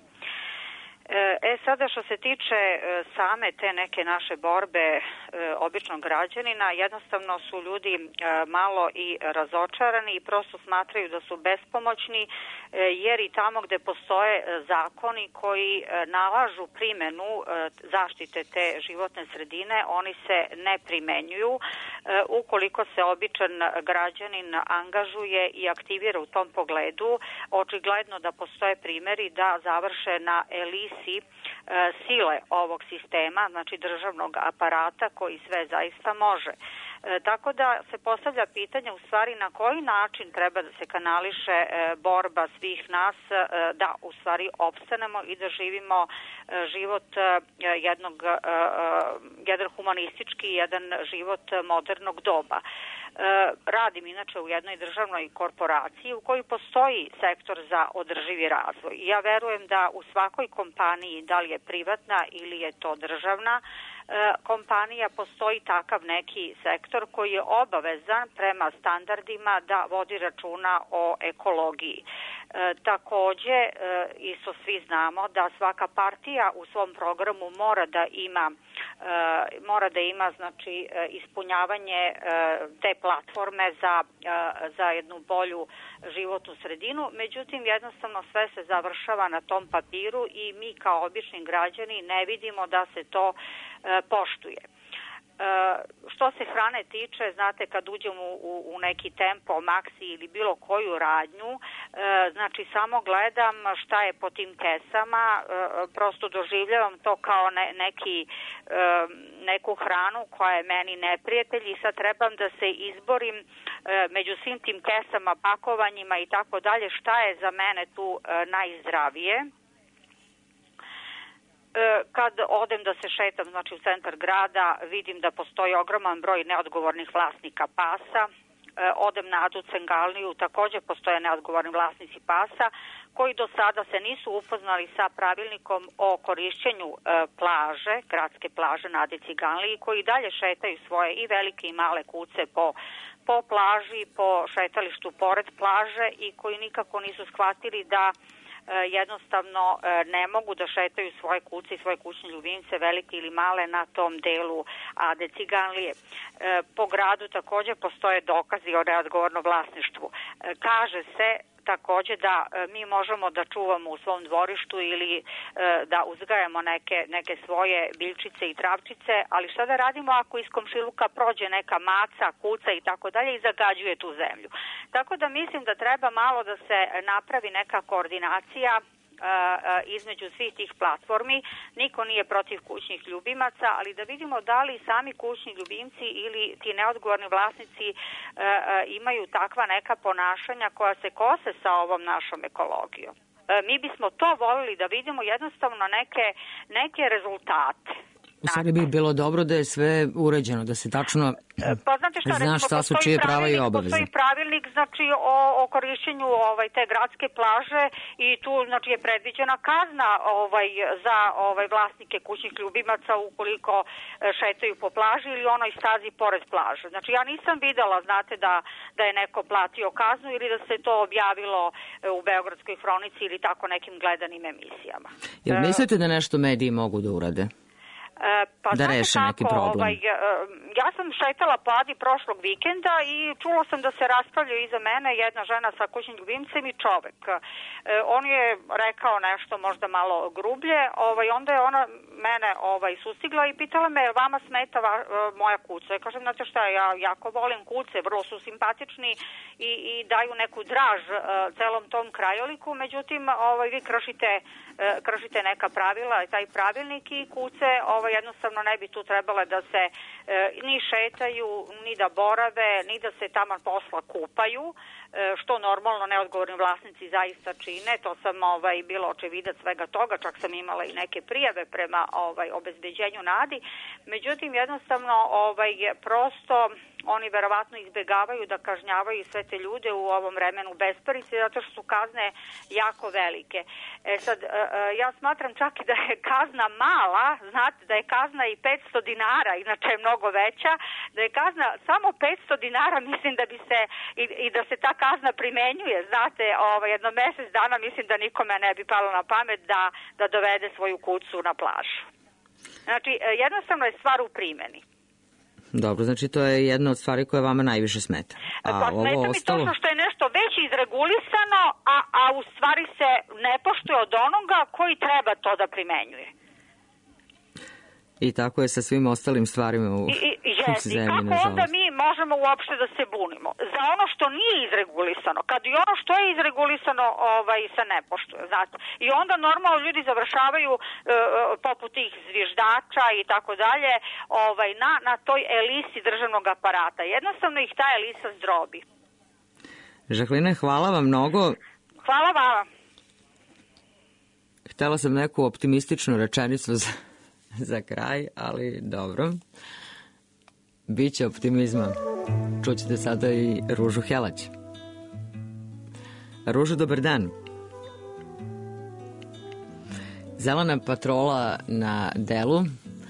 E sada što se tiče same te neke naše borbe e, običnog građanina, jednostavno su ljudi e, malo i razočarani i prosto smatraju da su bespomoćni e, jer i tamo gde postoje zakoni koji e, nalažu primenu e, zaštite te životne sredine, oni se ne primenjuju. E, ukoliko se običan građanin angažuje i aktivira u tom pogledu, očigledno da postoje primeri da završe na elisi sile ovog sistema, znači državnog aparata koji sve zaista može. E, tako da se postavlja pitanje u stvari na koji način treba da se kanališe e, borba svih nas e, da u stvari opstanemo i da živimo e, život e, jednog e, jedan humanistički, jedan život modernog doba. E, radim inače u jednoj državnoj korporaciji u kojoj postoji sektor za održivi razvoj. I ja verujem da u svakoj kompaniji, da li je privatna ili je to državna, kompanija postoji takav neki sektor koji je obavezan prema standardima da vodi računa o ekologiji. E, takođe, e, isto svi znamo da svaka partija u svom programu mora da ima e, mora da ima znači ispunjavanje e, te platforme za, e, za jednu bolju životnu sredinu. Međutim, jednostavno sve se završava na tom papiru i mi kao obični građani ne vidimo da se to e, poštuje. E, što se hrane tiče, znate, kad uđemo u, u neki Tempo, Maxi ili bilo koju radnju, e, znači samo gledam šta je po tim kesama, e, prosto doživljavam to kao ne, neki, e, neku hranu koja je meni neprijatelj i sad trebam da se izborim e, među svim tim kesama, pakovanjima i tako dalje, šta je za mene tu e, najzdravije. Kad odem da se šetam, znači u centar grada, vidim da postoji ogroman broj neodgovornih vlasnika pasa, odem na Adu Cengalniju, takođe postoje neodgovorni vlasnici pasa koji do sada se nisu upoznali sa pravilnikom o korišćenju e, plaže, gradske plaže na Adi Cengalniji, koji dalje šetaju svoje i velike i male kuce po, po plaži, po šetalištu pored plaže i koji nikako nisu shvatili da jednostavno ne mogu da šetaju svoje kuće i svoje kućne ljubimce, velike ili male, na tom delu Ade Ciganlije. Po gradu takođe postoje dokazi o neodgovornom vlasništvu. Kaže se takođe da mi možemo da čuvamo u svom dvorištu ili da uzgajamo neke, neke svoje biljčice i travčice, ali šta da radimo ako iz komšiluka prođe neka maca, kuca i tako dalje i zagađuje tu zemlju. Tako da mislim da treba malo da se napravi neka koordinacija između svih tih platformi. Niko nije protiv kućnih ljubimaca, ali da vidimo da li sami kućni ljubimci ili ti neodgovorni vlasnici imaju takva neka ponašanja koja se kose sa ovom našom ekologijom. Mi bismo to volili da vidimo, jednostavno neke, neke rezultate. U stvari bi bilo dobro da je sve uređeno, da se tačno pa, znate šta, zna šta su čije prava i obaveze. Postoji pravilnik znači, o, o korišćenju ovaj, te gradske plaže i tu znači, je predviđena kazna ovaj, za ovaj, vlasnike kućnih ljubimaca ukoliko šetaju po plaži ili onoj stazi pored plaže. Znači ja nisam videla, znate, da, da je neko platio kaznu ili da se to objavilo u Beogradskoj hronici ili tako nekim gledanim emisijama. Jel mislite da nešto mediji mogu da urade? Pa, da reše kako, neki problem. Ovaj, ja sam šetala po Adi prošlog vikenda i čula sam da se raspravljaju iza mene jedna žena sa kućnim ljubimcem i čovek. On je rekao nešto možda malo grublje, ovaj, onda je ona mene ovaj, sustigla i pitala me, vama smeta va, moja kuca. Ja kažem, znate šta, ja jako volim kuce, vrlo su simpatični i, i daju neku draž uh, celom tom krajoliku, međutim ovaj, vi kršite, uh, kršite neka pravila, taj pravilnik i kuce ovaj, jednostavno ne bi tu trebale da se e, ni šetaju, ni da borave, ni da se tamo posla kupaju, e, što normalno neodgovorni vlasnici zaista čine. To sam ovaj, bilo očevidac svega toga, čak sam imala i neke prijave prema ovaj, obezbeđenju Nadi. Međutim, jednostavno ovaj, prosto oni verovatno izbegavaju da kažnjavaju sve te ljude u ovom vremenu besparice, zato što su kazne jako velike. E sad, ja smatram čak i da je kazna mala, znate da je kazna i petsto dinara, inače je mnogo veća, da je kazna samo petsto dinara, mislim da bi se i, i da se ta kazna primenjuje, znate, ovaj, jedno mesec dana mislim da nikome ne bi palo na pamet da, da dovede svoju kucu na plažu. Znači, jednostavno je stvar u primjeni. Dobro, znači to je jedna od stvari koja vama najviše smeta. A pa smeta mi ostalo... to što je nešto već izregulisano, a, a u stvari se ne poštuje od onoga koji treba to da primenjuje. I tako je sa svim ostalim stvarima u, I, i, u zemlji. Kako onda mi možemo uopšte da se bunimo? Za ono što nije izregulisano, kad i ono što je izregulisano ovaj, se ne poštuje. Znate. I onda normalno ljudi završavaju uh, poput tih zviždača i tako dalje ovaj, na, na toj elisi državnog aparata. Jednostavno ih ta elisa zdrobi. Žakline, hvala vam mnogo. Hvala vama. Htela sam neku optimističnu rečenicu za... za kraj, ali dobro. Biće optimizma. Čućete sada i Ružu Helać. Ružu, dobar dan. Zelena patrola na delu.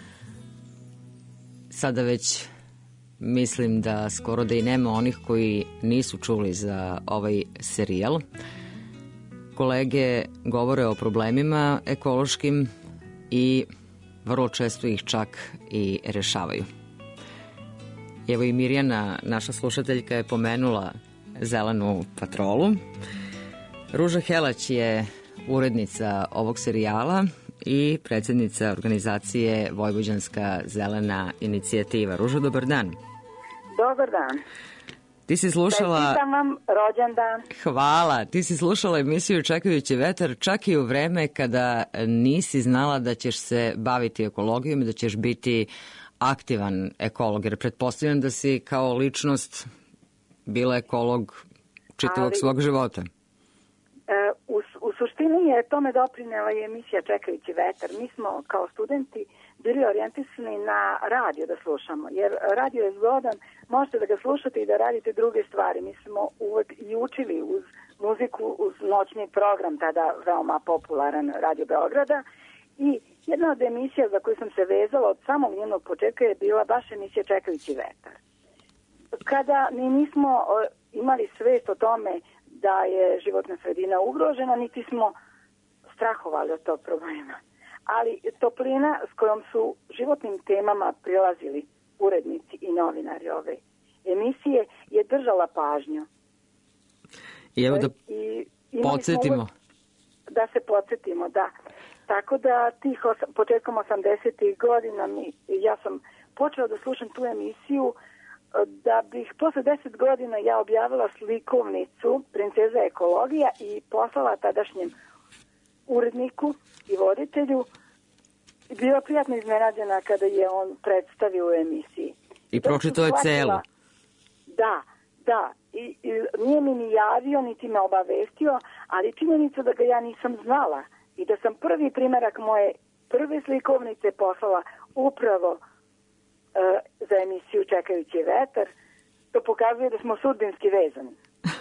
Sada već mislim da skoro da i nema onih koji nisu čuli za ovaj serijal. Kolege govore o problemima ekološkim i vrlo često ih čak i rešavaju. Evo i Mirjana, naša slušateljka, je pomenula Zelenu patrolu. Ruža Helać je urednica ovog serijala i predsjednica organizacije Vojvođanska zelena inicijativa. Ružo, dobar dan. Dobar dan. Ti si slušala... Čestitam vam rođendan. Hvala. Ti si slušala emisiju Čekajući vetar čak i u vreme kada nisi znala da ćeš se baviti ekologijom i da ćeš biti aktivan ekolog. Jer pretpostavljam da si kao ličnost bila ekolog čitavog Ali, svog života. E, u, u suštini je tome doprinela i emisija Čekajući vetar. Mi smo kao studenti bili orijentisani na radio da slušamo, jer radio je zgodan, možete da ga slušate i da radite druge stvari. Mi smo uvek i učili uz muziku, uz noćni program, tada veoma popularan Radio Beograda, i jedna od emisija za koju sam se vezala od samog njenog početka je bila baš emisija Čekajući vetar. Kada mi nismo imali svest o tome da je životna sredina ugrožena, niti smo strahovali od tog problema. Ali toplina s kojom su životnim temama prilazili urednici i novinari ove emisije je držala pažnju. I evo da I podsjetimo. Da se podsjetimo, da. Tako da tih os, početkom osamdesetih godina mi, ja sam počela da slušam tu emisiju da bih posle deset godina ja objavila slikovnicu Princeza ekologija i poslala tadašnjem uredniku i voditelju. Bila prijatno iznenađena kada je on predstavio u emisiji. I pročitao je celu. Da, da. I, I nije mi ni javio, niti me obavestio, ali činjenica da ga ja nisam znala i da sam prvi primerak moje prve slikovnice poslala upravo uh, za emisiju Čekajući vetar, to pokazuje da smo sudbinski vezani.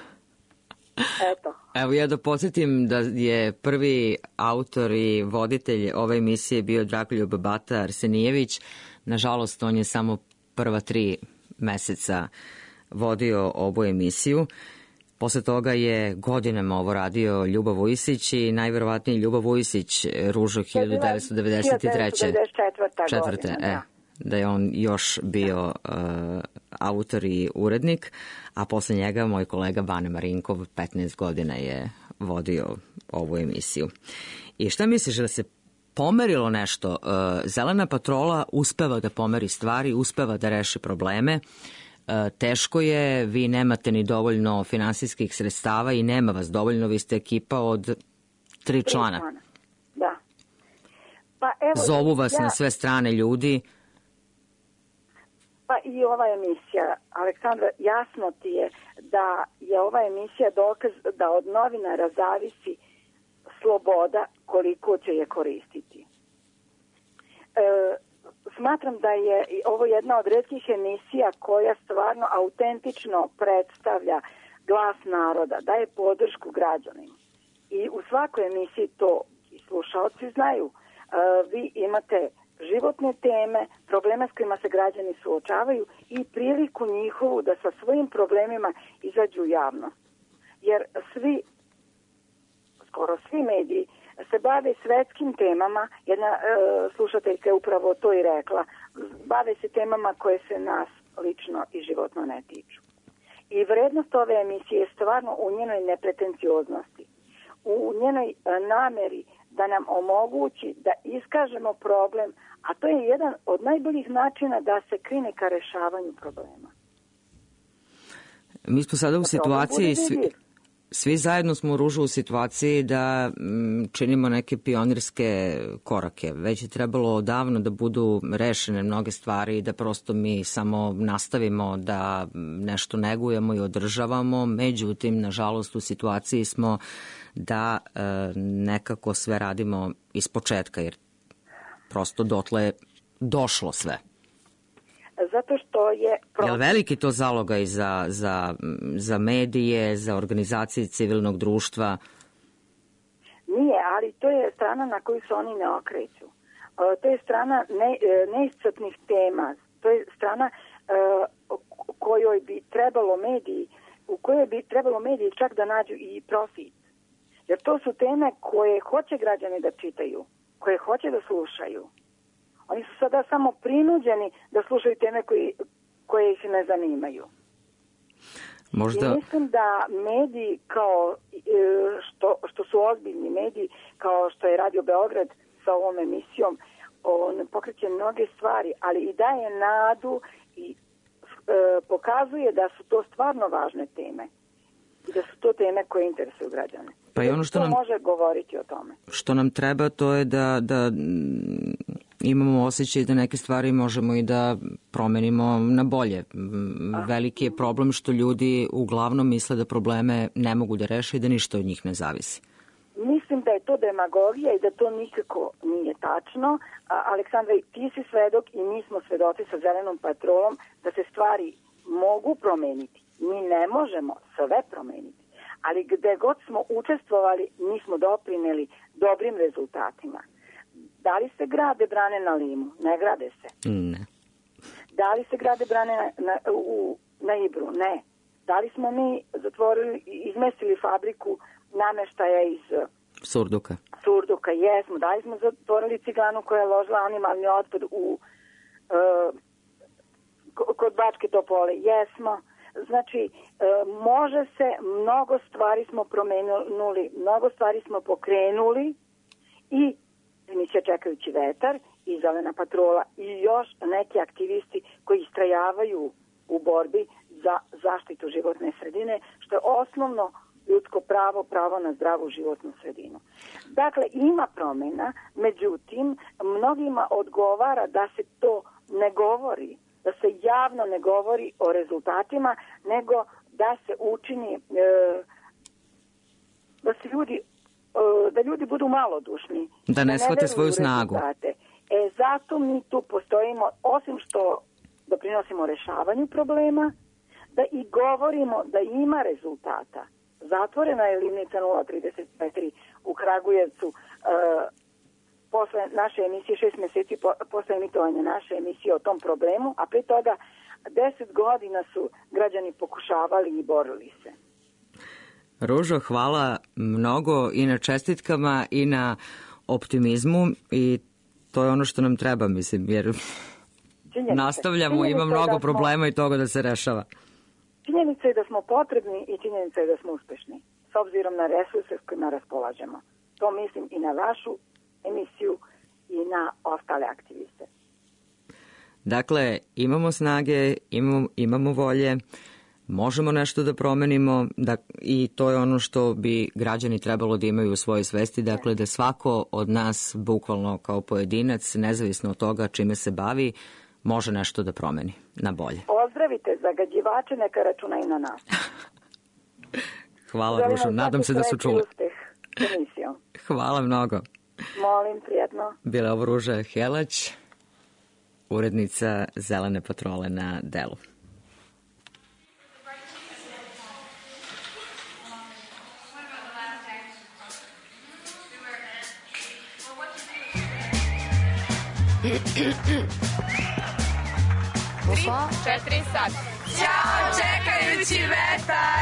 Eto. Evo ja da podsjetim da je prvi autor i voditelj ove emisije bio Dragoljub Bata Arsenijević. Nažalost, on je samo prva tri meseca vodio ovu emisiju. Posle toga je godinama ovo radio Ljubav Vujisić i najverovatnije Ljubav Vujisić, Ružo hiljadu devetsto devedeset treće. Četvrte, e, da je on još bio uh, autor i urednik, a posle njega moj kolega Bane Marinkov petnaest godina je vodio ovu emisiju. I šta misliš da se pomerilo nešto? Uh, Zelena patrola uspeva da pomeri stvari, uspeva da reši probleme. Teško je, vi nemate ni dovoljno finansijskih sredstava i nema vas dovoljno, vi ste ekipa od tri člana. Da. Pa evo, zovu vas ja, na sve strane ljudi. Pa i ova emisija, Aleksandra, jasno ti je da je ova emisija dokaz da od novinara zavisi sloboda koliko će je koristiti. E, Smatram da je ovo jedna od retkih emisija koja stvarno autentično predstavlja glas naroda, daje podršku građanima. I u svakoj emisiji to i slušaoci znaju. E, vi imate životne teme, probleme s kojima se građani suočavaju i priliku njihovu da sa svojim problemima izađu u javnost. Jer svi, skoro svi mediji, se bave svetskim temama, jedna e, slušateljka je upravo to i rekla, bave se temama koje se nas lično i životno ne tiču. I vrednost ove emisije je stvarno u njenoj nepretencioznosti, u njenoj e, nameri da nam omogući da iskažemo problem, a to je jedan od najboljih načina da se krene ka rešavanju problema. Mi smo sada u situaciji... Svi... Svi zajedno smo u Ružu u situaciji da m, činimo neke pionirske korake. Već je trebalo odavno da budu rešene mnoge stvari i da prosto mi samo nastavimo da nešto negujemo i održavamo. Međutim, nažalost, u situaciji smo da e, nekako sve radimo iz početka, jer prosto dotle je došlo sve. Zato što je... Je li veliki to zalogaj za, za, za medije, za organizacije civilnog društva? Nije, ali to je strana na koju se oni ne okreću. To je strana ne, neiscrpnih tema. To je strana uh, kojoj bi trebalo mediji, u kojoj bi trebalo mediji čak da nađu i profit. Jer to su teme koje hoće građani da čitaju, koje hoće da slušaju. Oni su sada samo prinuđeni da slušaju teme koji, koje ih ne zanimaju. Možda... I mislim da mediji kao što, što su ozbiljni mediji, kao što je Radio Beograd sa ovom emisijom, on pokreće mnoge stvari, ali i daje nadu i e, pokazuje da su to stvarno važne teme. I da su to teme koje interesuju građane. Pa i ono što nam, može govoriti o tome. Što nam treba, to je da, da imamo osjećaj da neke stvari možemo i da promenimo na bolje. Veliki je problem što ljudi uglavnom misle da probleme ne mogu da reše i da ništa od njih ne zavisi. mislim da je to demagogija i da to nikako nije tačno. A, Aleksandra, ti si svedok i mi smo svedoci sa Zelenom patrolom da se stvari mogu promeniti. Mi ne možemo sve promeniti, ali gde god smo učestvovali, mi smo doprineli dobrim rezultatima. Da li se grade brane na Limu? Ne grade se. Ne. Da li se grade brane na, na, u, na Ibru? Ne. Da li smo mi zatvorili, izmestili fabriku nameštaja iz Surduka? Surduka, jesmo. Da li smo zatvorili ciglanu koja je ložila animalni otpad u uh, kod Bačke Topole? Jesmo. Znači, uh, može se, mnogo stvari smo promenuli, mnogo stvari smo pokrenuli i emisija Čekajući vetar i Zelena patrola i još neki aktivisti koji istrajavaju u borbi za zaštitu životne sredine, što je osnovno ljudsko pravo, pravo na zdravu životnu sredinu. Dakle, ima promjena, međutim, mnogima odgovara da se to ne govori, da se javno ne govori o rezultatima, nego da se učini, e, da se ljudi, e, da ljudi budu malodušni. Da ne shvate svoju snagu. E, zato mi tu postojimo, osim što doprinosimo rešavanju problema, da i govorimo da ima rezultata. Zatvorena je limnica nula trideset četiri u Kragujevcu e, posle naše emisije, šest meseci po, posle emitovanja naše emisije o tom problemu, a pri toga deset godina su građani pokušavali i borili se. Ružo, hvala mnogo i na čestitkama i na optimizmu i to je ono što nam treba, mislim, jer činjenica, nastavljamo, činjenica ima mnogo smo, problema i toga da se rešava. Činjenica je da smo potrebni i činjenica je da smo uspešni, s obzirom na resurse s kojima raspolažemo. To mislim i na vašu emisiju i na ostale aktiviste. Dakle, imamo snage, imamo, imamo volje, možemo nešto da promenimo da, i to je ono što bi građani trebalo da imaju u svojoj svesti, dakle da svako od nas, bukvalno kao pojedinac, nezavisno od toga čime se bavi, može nešto da promeni na bolje. Pozdravite zagađivače, neka računaju na nas. Hvala, Ružo, nadam se da su čuli. Hvala mnogo. Molim, prijetno. Bila ovo Ruža Helać, urednica Zelene patrole na delu. Tri, četiri, sad. Ćao, čekajući vetar.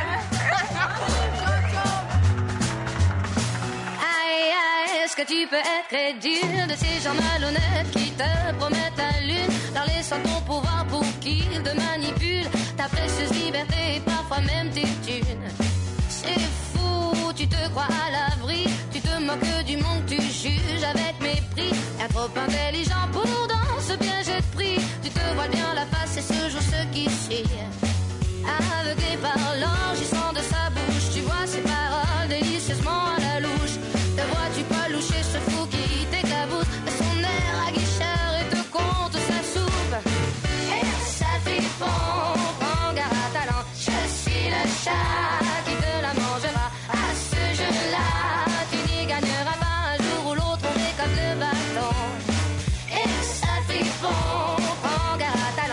Aïe, aïe, est-ce que tu peux être crédule de ces gens malhonnêtes qui te promettent la lune, leur laissant ton pouvoir pour qu'ils te manipulent, ta précieuse liberté et parfois même tes thunes. C'est fou, tu te crois à l'abri, tu te moques du monde, tu juges avec mépris, un trop intelligent pour dans ce piège de prix, tu te vois bien la face et ce jour ce qui suit. Aveuglé par l'enregistrement de sa bouche, tu vois ses paroles délicieusement à la louche. Te vois-tu pas loucher ce fou qui t'éclabousse de son air aguicheur et te compte sa soupe. Et ça fait bon, prends garde à talent, je suis le chat qui te la mangera. À ce jeu-là, tu n'y gagneras pas, un jour ou l'autre on récolte le bâton. Et ça fait bon, prends garde à talent.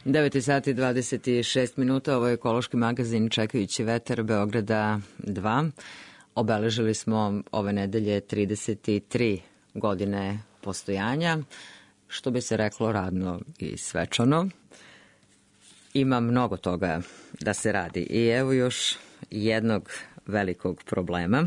devet sati i dvadeset šest minuta, ovo je ekološki magazin Čekajući vetar Beograda dva. Obeležili smo ove nedelje trideset tri godine postojanja, što bi se reklo radno i svečano. Ima mnogo toga da se radi i evo još jednog velikog problema.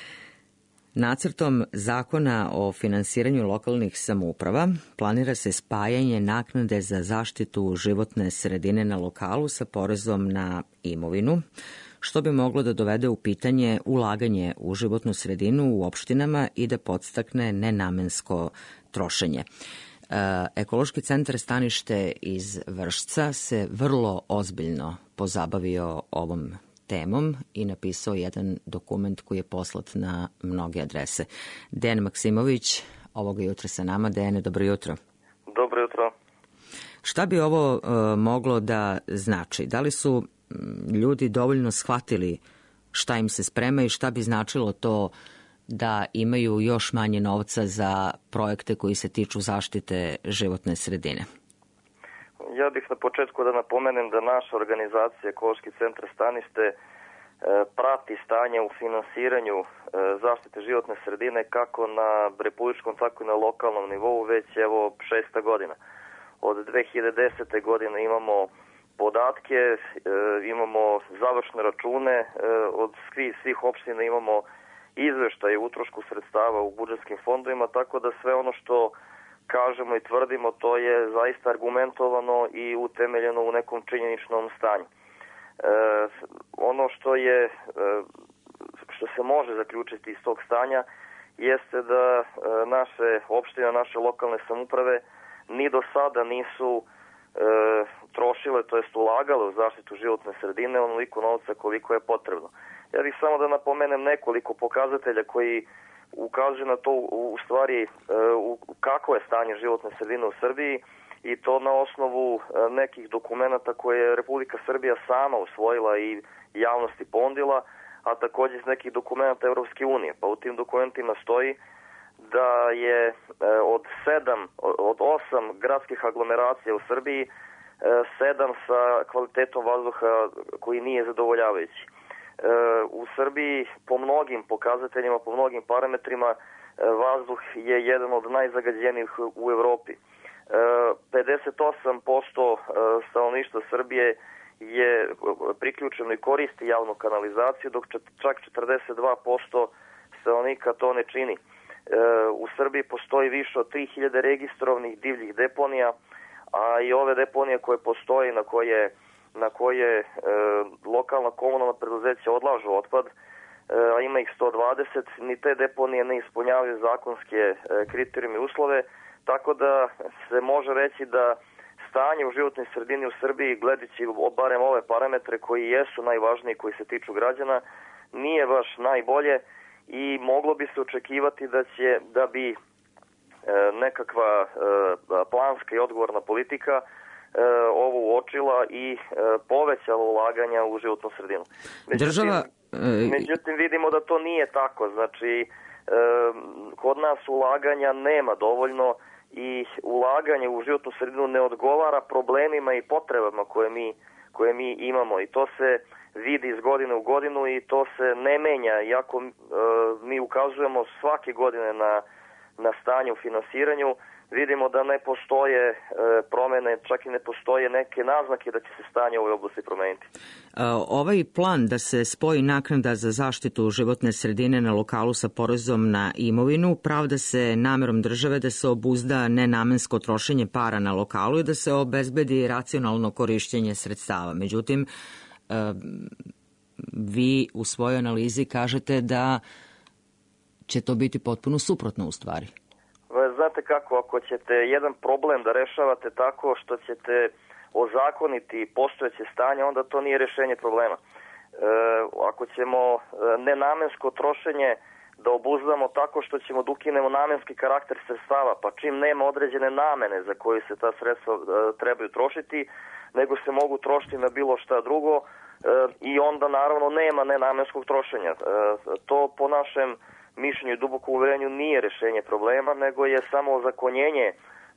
Nacrtom zakona o finansiranju lokalnih samouprava planira se spajanje naknade za zaštitu životne sredine na lokalu sa porezom na imovinu, što bi moglo da dovede u pitanje ulaganje u životnu sredinu u opštinama i da podstakne nenamensko trošenje. Ekološki centar Stanište iz Vršca se vrlo ozbiljno pozabavio ovom temom i napisao jedan dokument koji je poslat na mnoge adrese. Dejan Maksimović, ovoga jutra sa nama. Dejane, dobro jutro. Dobro jutro. Šta bi ovo uh, moglo da znači? Da li su ljudi dovoljno shvatili šta im se sprema i šta bi značilo to da imaju još manje novca za projekte koji se tiču zaštite životne sredine? Ja bih na početku da napomenem da naša organizacija Ekološki centar Stanište e, prati stanje u finansiranju e, zaštite životne sredine kako na republičkom, tako i na lokalnom nivou već evo šesta godina. Od dve hiljade desete. godine imamo podatke, e, imamo završne račune, e, od svih, svih opština imamo izveštaje o utrošku sredstava u budžetskim fondovima, tako da sve ono što kažemo i tvrdimo, to je zaista argumentovano i utemeljeno u nekom činjeničnom stanju. E, ono što je, e, što se može zaključiti iz tog stanja, jeste da e, naše opštine, naše lokalne samouprave ni do sada nisu e, trošile, to jest ulagale u zaštitu životne sredine onoliko novca koliko je potrebno. Ja bih samo da napomenem nekoliko pokazatelja koji ukazuje na to u stvari u kakvo je stanje životne sredine u Srbiji i to na osnovu nekih dokumenata koje je Republika Srbija sama usvojila i javnosti ponudila, a takođe iz nekih dokumenata Evropske unije. Pa u tim dokumentima stoji da je od sedam, od osam gradskih aglomeracija u Srbiji sedam sa kvalitetom vazduha koji nije zadovoljavajući. U Srbiji po mnogim pokazateljima, po mnogim parametrima vazduh je jedan od najzagađenijih u Evropi. pedeset osam posto stanovništva Srbije je priključeno i koristi javnu kanalizaciju, dok čak četrdeset dva posto stanovnika to ne čini. U Srbiji postoji više od tri hiljade registrovanih divljih deponija, a i ove deponije koje postoji na koje na koje e, lokalna komunalna preduzeća odlažu otpad, e, a ima ih sto dvadeset, ni te deponije ne ispunjavaju zakonske e, kriterijume i uslove, tako da se može reći da stanje u životnoj sredini u Srbiji, gledajući barem ove parametre koji jesu najvažniji, koji se tiču građana, nije baš najbolje i moglo bi se očekivati da će da bi e, nekakva e, planska i odgovorna politika ovo uočila i povećala ulaganja u životnu sredinu. Međutim, Država... međutim, vidimo da to nije tako. Znači, kod nas ulaganja nema dovoljno i ulaganje u životnu sredinu ne odgovara problemima i potrebama koje mi, koje mi imamo i to se vidi iz godine u godinu i to se ne menja, iako mi ukazujemo svake godine na, na stanje u finansiranju. Vidimo da ne postoje e, promene, čak i ne postoje neke naznake da će se stanje u ovoj oblasti promeniti. Ovaj plan da se spoji naknada za zaštitu životne sredine na lokalu sa porezom na imovinu pravda se namerom države da se obuzda nenamensko trošenje para na lokalu i da se obezbedi racionalno korišćenje sredstava. Međutim, vi u svojoj analizi kažete da će to biti potpuno suprotno u stvari. Znate kako, ako ćete jedan problem da rešavate tako što ćete ozakoniti postojeće stanje, onda to nije rešenje problema. E, ako ćemo nenamensko trošenje da obuzdamo tako što ćemo da ukinemo namenski karakter sredstava, pa čim nema određene namene za koje se ta sredstva e, trebaju trošiti, nego se mogu trošiti na bilo šta drugo e, i onda naravno nema nenamenskog trošenja. E, to po našem mišljenju i duboko uverenju nije rešenje problema, nego je samo ozakonjenje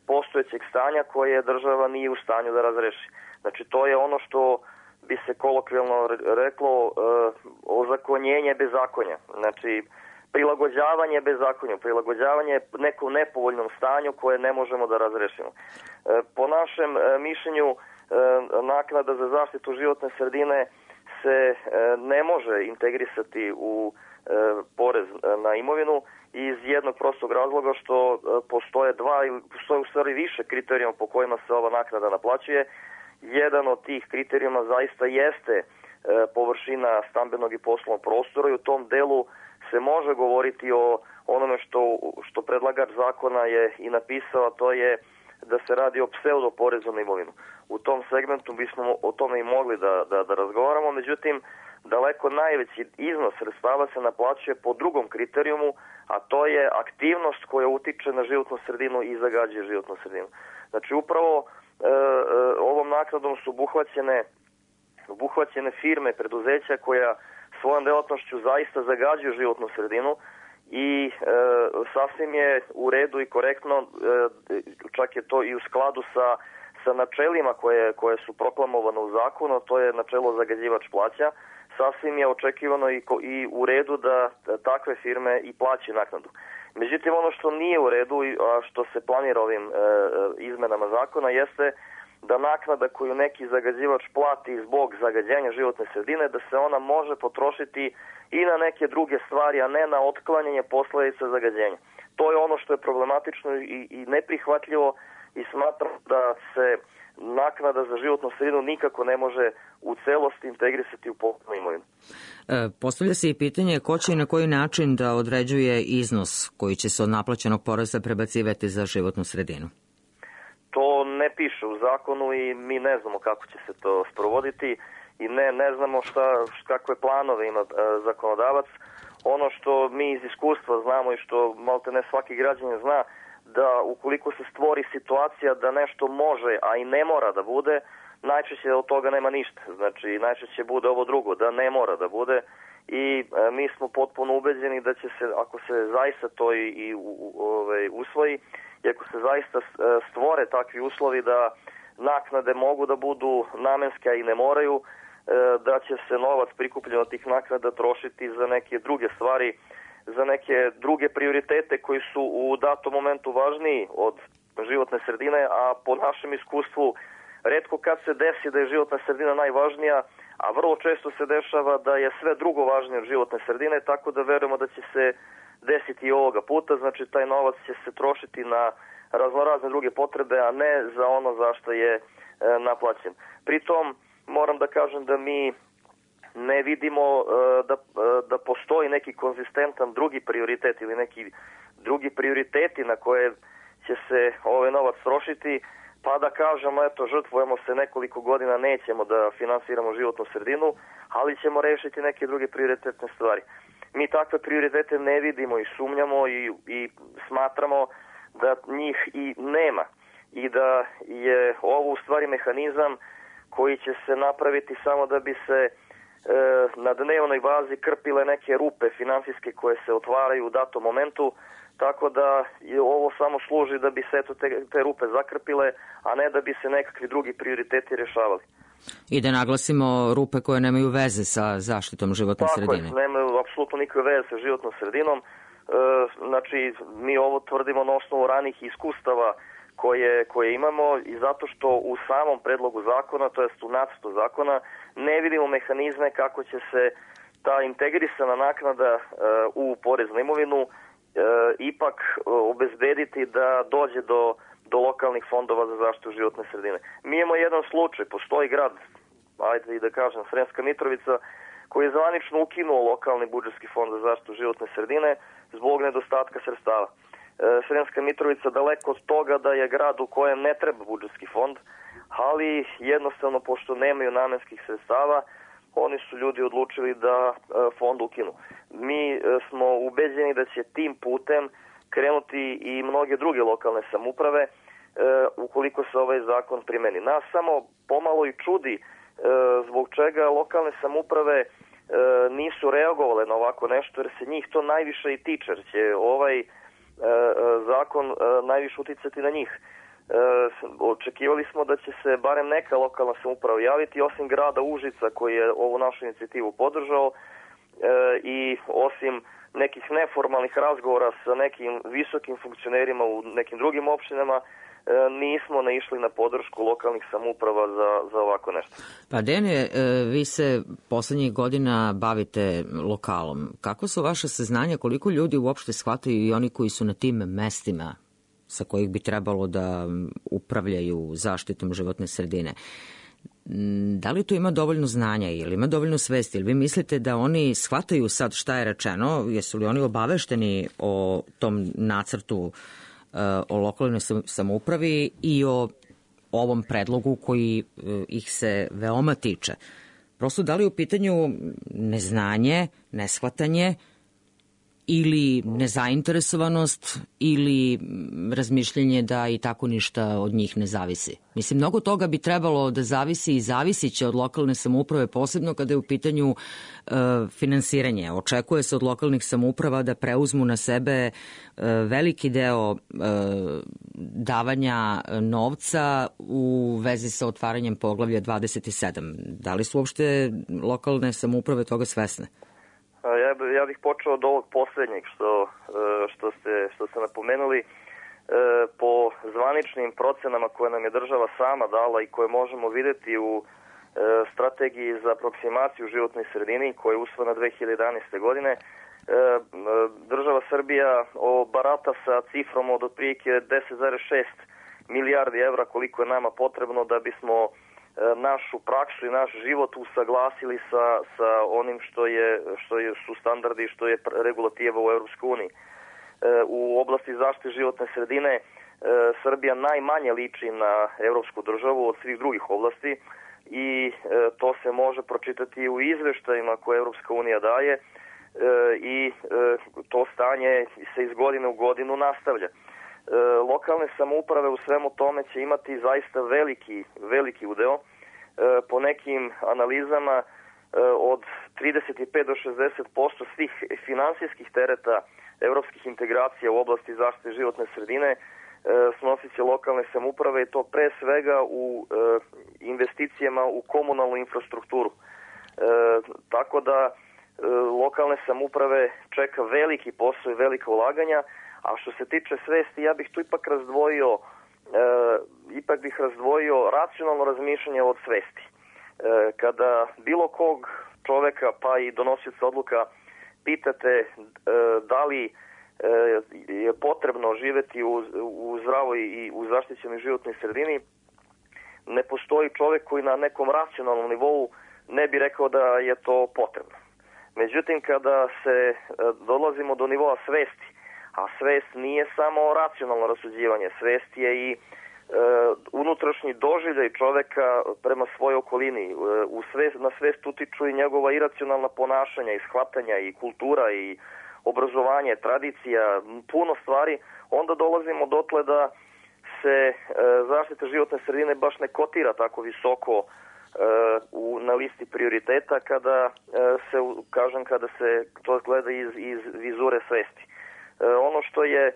postojećeg stanja koje država nije u stanju da razreši. Znači, to je ono što bi se kolokvijalno reklo ozakonjenje bezakonja. Znači, prilagođavanje bezakonju, prilagođavanje nekom nepovoljnom stanju koje ne možemo da razrešimo. Po našem mišljenju, naknada za zaštitu životne sredine se ne može integrisati u porez na imovinu iz jednog prostog razloga što postoje dva ili postoje u stvari više kriterijuma po kojima se ova naknada naplaćuje. Jedan od tih kriterijuma zaista jeste površina stambenog i poslovnog prostora i u tom delu se može govoriti o onome što, što predlagač zakona je i napisao, a to je da se radi o pseudoporezu na imovinu. U tom segmentu bismo o tome i mogli da, da, da razgovaramo, međutim, daleko najveći iznos sredstava se naplaćuje po drugom kriterijumu, a to je aktivnost koja utiče na životnu sredinu i zagađuje životnu sredinu. Znači, upravo e, e, ovom naknadom su obuhvaćene, obuhvaćene firme, preduzeća koja svojom delatnošću zaista zagađuju životnu sredinu i e, sasvim je u redu i korektno, e, čak je to i u skladu sa, sa načelima koje, koje su proklamovane u zakonu, to je načelo zagađivač plaća, sasvim je očekivano i, i u redu da, da takve firme i plaćaju naknadu. Međutim, ono što nije u redu, a što se planira ovim e, izmenama zakona, jeste da naknada koju neki zagađivač plati zbog zagađenja životne sredine, da se ona može potrošiti i na neke druge stvari, a ne na otklanjanje posledica zagađenja. To je ono što je problematično i, i neprihvatljivo i smatram da se naknada za životnu sredinu nikako ne može u celosti integrisati u poslovnu imovinu. E, postavlja se i pitanje ko će i na koji način da određuje iznos koji će se od naplaćenog poreza prebacivati za životnu sredinu. To ne piše u zakonu i mi ne znamo kako će se to sprovoditi i ne, ne znamo šta, kakve planove ima e, zakonodavac. Ono što mi iz iskustva znamo i što malte ne svaki građanin zna, da ukoliko se stvori situacija da nešto može, a i ne mora da bude, najčešće od toga nema ništa. Znači, najčešće bude ovo drugo, da ne mora da bude i e, mi smo potpuno ubeđeni da će se, ako se zaista to i, i u, u, ovaj, usvoji, i ako se zaista stvore takvi uslovi da naknade mogu da budu namenske, a i ne moraju, da će se novac prikupljen od tih naknada trošiti za neke druge stvari, za neke druge prioritete koji su u datom momentu važniji od životne sredine, a po našem iskustvu retko kad se desi da je životna sredina najvažnija, a vrlo često se dešava da je sve drugo važnije od životne sredine, tako da verujemo da će se desiti i ovoga puta, znači taj novac će se trošiti na raznorazne druge potrebe, a ne za ono za što je e, naplaćen. Pritom moram da kažem da mi ne vidimo e, da, e, da postoji neki konzistentan drugi prioritet ili neki drugi prioriteti na koje će se ovaj novac trošiti, pa da kažemo, eto, žrtvujemo se nekoliko godina, nećemo da finansiramo životnu sredinu, ali ćemo rešiti neke druge prioritetne stvari. Mi takve prioritete ne vidimo i sumnjamo i, i smatramo da njih i nema i da je ovo u stvari mehanizam koji će se napraviti samo da bi se e, na dnevnoj bazi krpile neke rupe finansijske koje se otvaraju u datom momentu, tako da je ovo samo služi da bi se eto te, te rupe zakrpile, a ne da bi se nekakvi drugi prioriteti rešavali. I da naglasimo rupe koje nemaju veze sa zaštitom životne Tako sredine. Tako je, nemaju apsolutno nikakve veze sa životnom sredinom. E, znači, mi ovo tvrdimo na osnovu ranih iskustava koje, koje imamo i zato što u samom predlogu zakona, to jest u nacrtu zakona, ne vidimo mehanizme kako će se ta integrisana naknada e, u porez na imovinu e, ipak obezbediti da dođe do do lokalnih fondova za zaštitu životne sredine. Mi imamo jedan slučaj, postoji grad, ajde i da kažem, Sremska Mitrovica, koji je zvanično ukinuo lokalni budžetski fond za zaštitu životne sredine zbog nedostatka sredstava. E, Sremska Mitrovica daleko od toga da je grad u kojem ne treba budžetski fond, ali jednostavno, pošto nemaju namenskih sredstava, oni su ljudi odlučili da e, fond ukinu. Mi e, smo ubeđeni da će tim putem krenuti i mnoge druge lokalne samouprave e, ukoliko se ovaj zakon primeni. Nas samo pomalo i čudi e, zbog čega lokalne samouprave e, nisu reagovale na ovako nešto, jer se njih to najviše i tiče, jer će ovaj e, zakon e, najviše uticati na njih. očekivali smo da će se barem neka lokalna samouprava javiti, osim grada Užica koji je ovu našu inicijativu podržao i osim nekih neformalnih razgovora sa nekim visokim funkcionerima u nekim drugim opštinama, nismo naišli na podršku lokalnih samouprava za, za ovako nešto. Pa Dene, vi se poslednjih godina bavite lokalom. Kako su vaše saznanja, koliko ljudi uopšte shvataju i oni koji su na tim mestima sa kojih bi trebalo da upravljaju zaštitom životne sredine? Da li tu ima dovoljno znanja ili ima dovoljno svesti? Ili vi mislite da oni shvataju sad šta je rečeno? Jesu li oni obavešteni o tom nacrtu o lokalnoj samoupravi i o ovom predlogu koji ih se veoma tiče? Prosto da li je u pitanju neznanje, neshvatanje ili nezainteresovanost ili razmišljanje da i tako ništa od njih ne zavisi? Mislim, mnogo toga bi trebalo da zavisi i zavisiće od lokalne samouprave, posebno kada je u pitanju e, finansiranje. Očekuje se od lokalnih samouprava da preuzmu na sebe e, veliki deo e, davanja novca u vezi sa otvaranjem poglavlja dvadeset sedam. Da li su uopšte lokalne samouprave toga svesne? Ja, ja bih počeo od ovog poslednjeg što, što, ste, što ste napomenuli. Po zvaničnim procenama koje nam je država sama dala i koje možemo videti u strategiji za aproksimaciju životnoj sredini koja je usvojena dve hiljade jedanaeste. godine, država Srbija barata sa cifrom od otprilike deset zarez šest milijardi evra koliko je nama potrebno da bismo našu praksu i naš život usaglasili sa, sa onim što, je, što je, su standardi i što je regulativa u Evropskoj uniji. U oblasti zaštite životne sredine Srbija najmanje liči na evropsku državu od svih drugih oblasti i to se može pročitati u izveštajima koje Evropska unija daje i to stanje se iz godine u godinu nastavlja. Lokalne samouprave u svemu tome će imati zaista veliki, veliki udeo. Po nekim analizama od trideset pet do šezdeset posto svih finansijskih tereta evropskih integracija u oblasti zaštite životne sredine snosit će lokalne samouprave i to pre svega u investicijama u komunalnu infrastrukturu. Tako da lokalne samouprave čeka veliki posao i velika ulaganja. A što se tiče svesti, ja bih tu ipak razdvojio, e, ipak bih razdvojio racionalno razmišljanje od svesti. E, kada bilo kog čoveka, pa i donosioca odluka, pitate e, da li e, je potrebno živeti u, u zdravoj i u zaštićenoj životnoj sredini, ne postoji čovek koji na nekom racionalnom nivou ne bi rekao da je to potrebno. Međutim, kada se e, dolazimo do nivoa svesti, a svest nije samo racionalno rasuđivanje, svest je i e, unutrašnji doživljaj čoveka prema svojoj okolini. E, u svest, na svest utiču i njegova iracionalna ponašanja i shvatanja i kultura i obrazovanje, tradicija, puno stvari. Onda dolazimo dotle da se e, zaštita životne sredine baš ne kotira tako visoko e, u, na listi prioriteta kada e, se, kažem, kada se to gleda iz, iz vizure svesti. Ono što je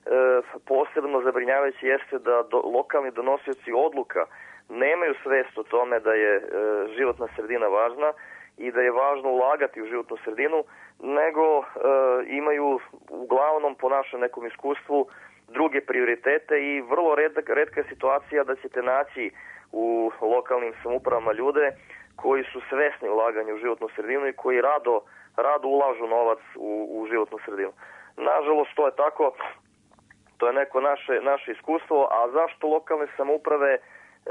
posebno zabrinjavajuće jeste da do, lokalni donosioci odluka nemaju svest o tome da je životna sredina važna i da je važno ulagati u životnu sredinu, nego e, imaju uglavnom po našem nekom iskustvu druge prioritete i vrlo redka, redka je situacija da ćete naći u lokalnim samoupravama ljude koji su svesni ulaganja u životnu sredinu i koji rado, rado ulažu novac u, u životnu sredinu. Nažalost, to je tako, to je neko naše, naše iskustvo, a zašto lokalne samouprave e,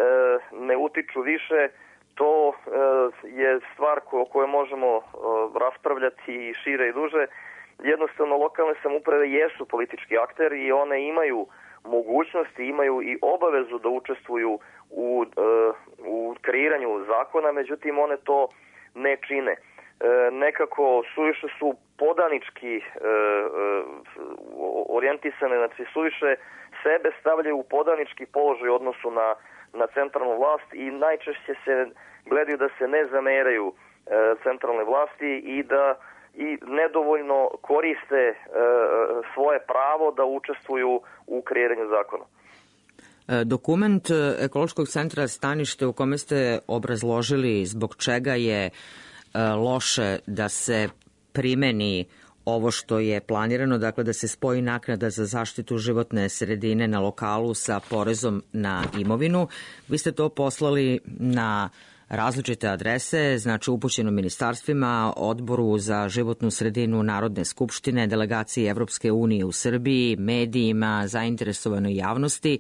ne utiču više, to e, je stvar o kojoj možemo e, raspravljati i šire i duže. Jednostavno, lokalne samouprave jesu politički akteri i one imaju mogućnosti, imaju i obavezu da učestvuju u, e, u kreiranju zakona, međutim one to ne čine. E, nekako suviše su podanički e, e, orijentisane, znači suviše sebe stavljaju u podanički položaj u odnosu na, na centralnu vlast i najčešće se gledaju da se ne zameraju e, centralne vlasti i da i nedovoljno koriste e, svoje pravo da učestvuju u kreiranju zakona. Dokument Ekološkog centra Stanište u kome ste obrazložili zbog čega je loše da se primeni ovo što je planirano, dakle da se spoji naknada za zaštitu životne sredine na lokalu sa porezom na imovinu. Vi ste to poslali na različite adrese, znači upućeno ministarstvima, Odboru za životnu sredinu Narodne skupštine, delegaciji Evropske unije u Srbiji, medijima, zainteresovanoj javnosti.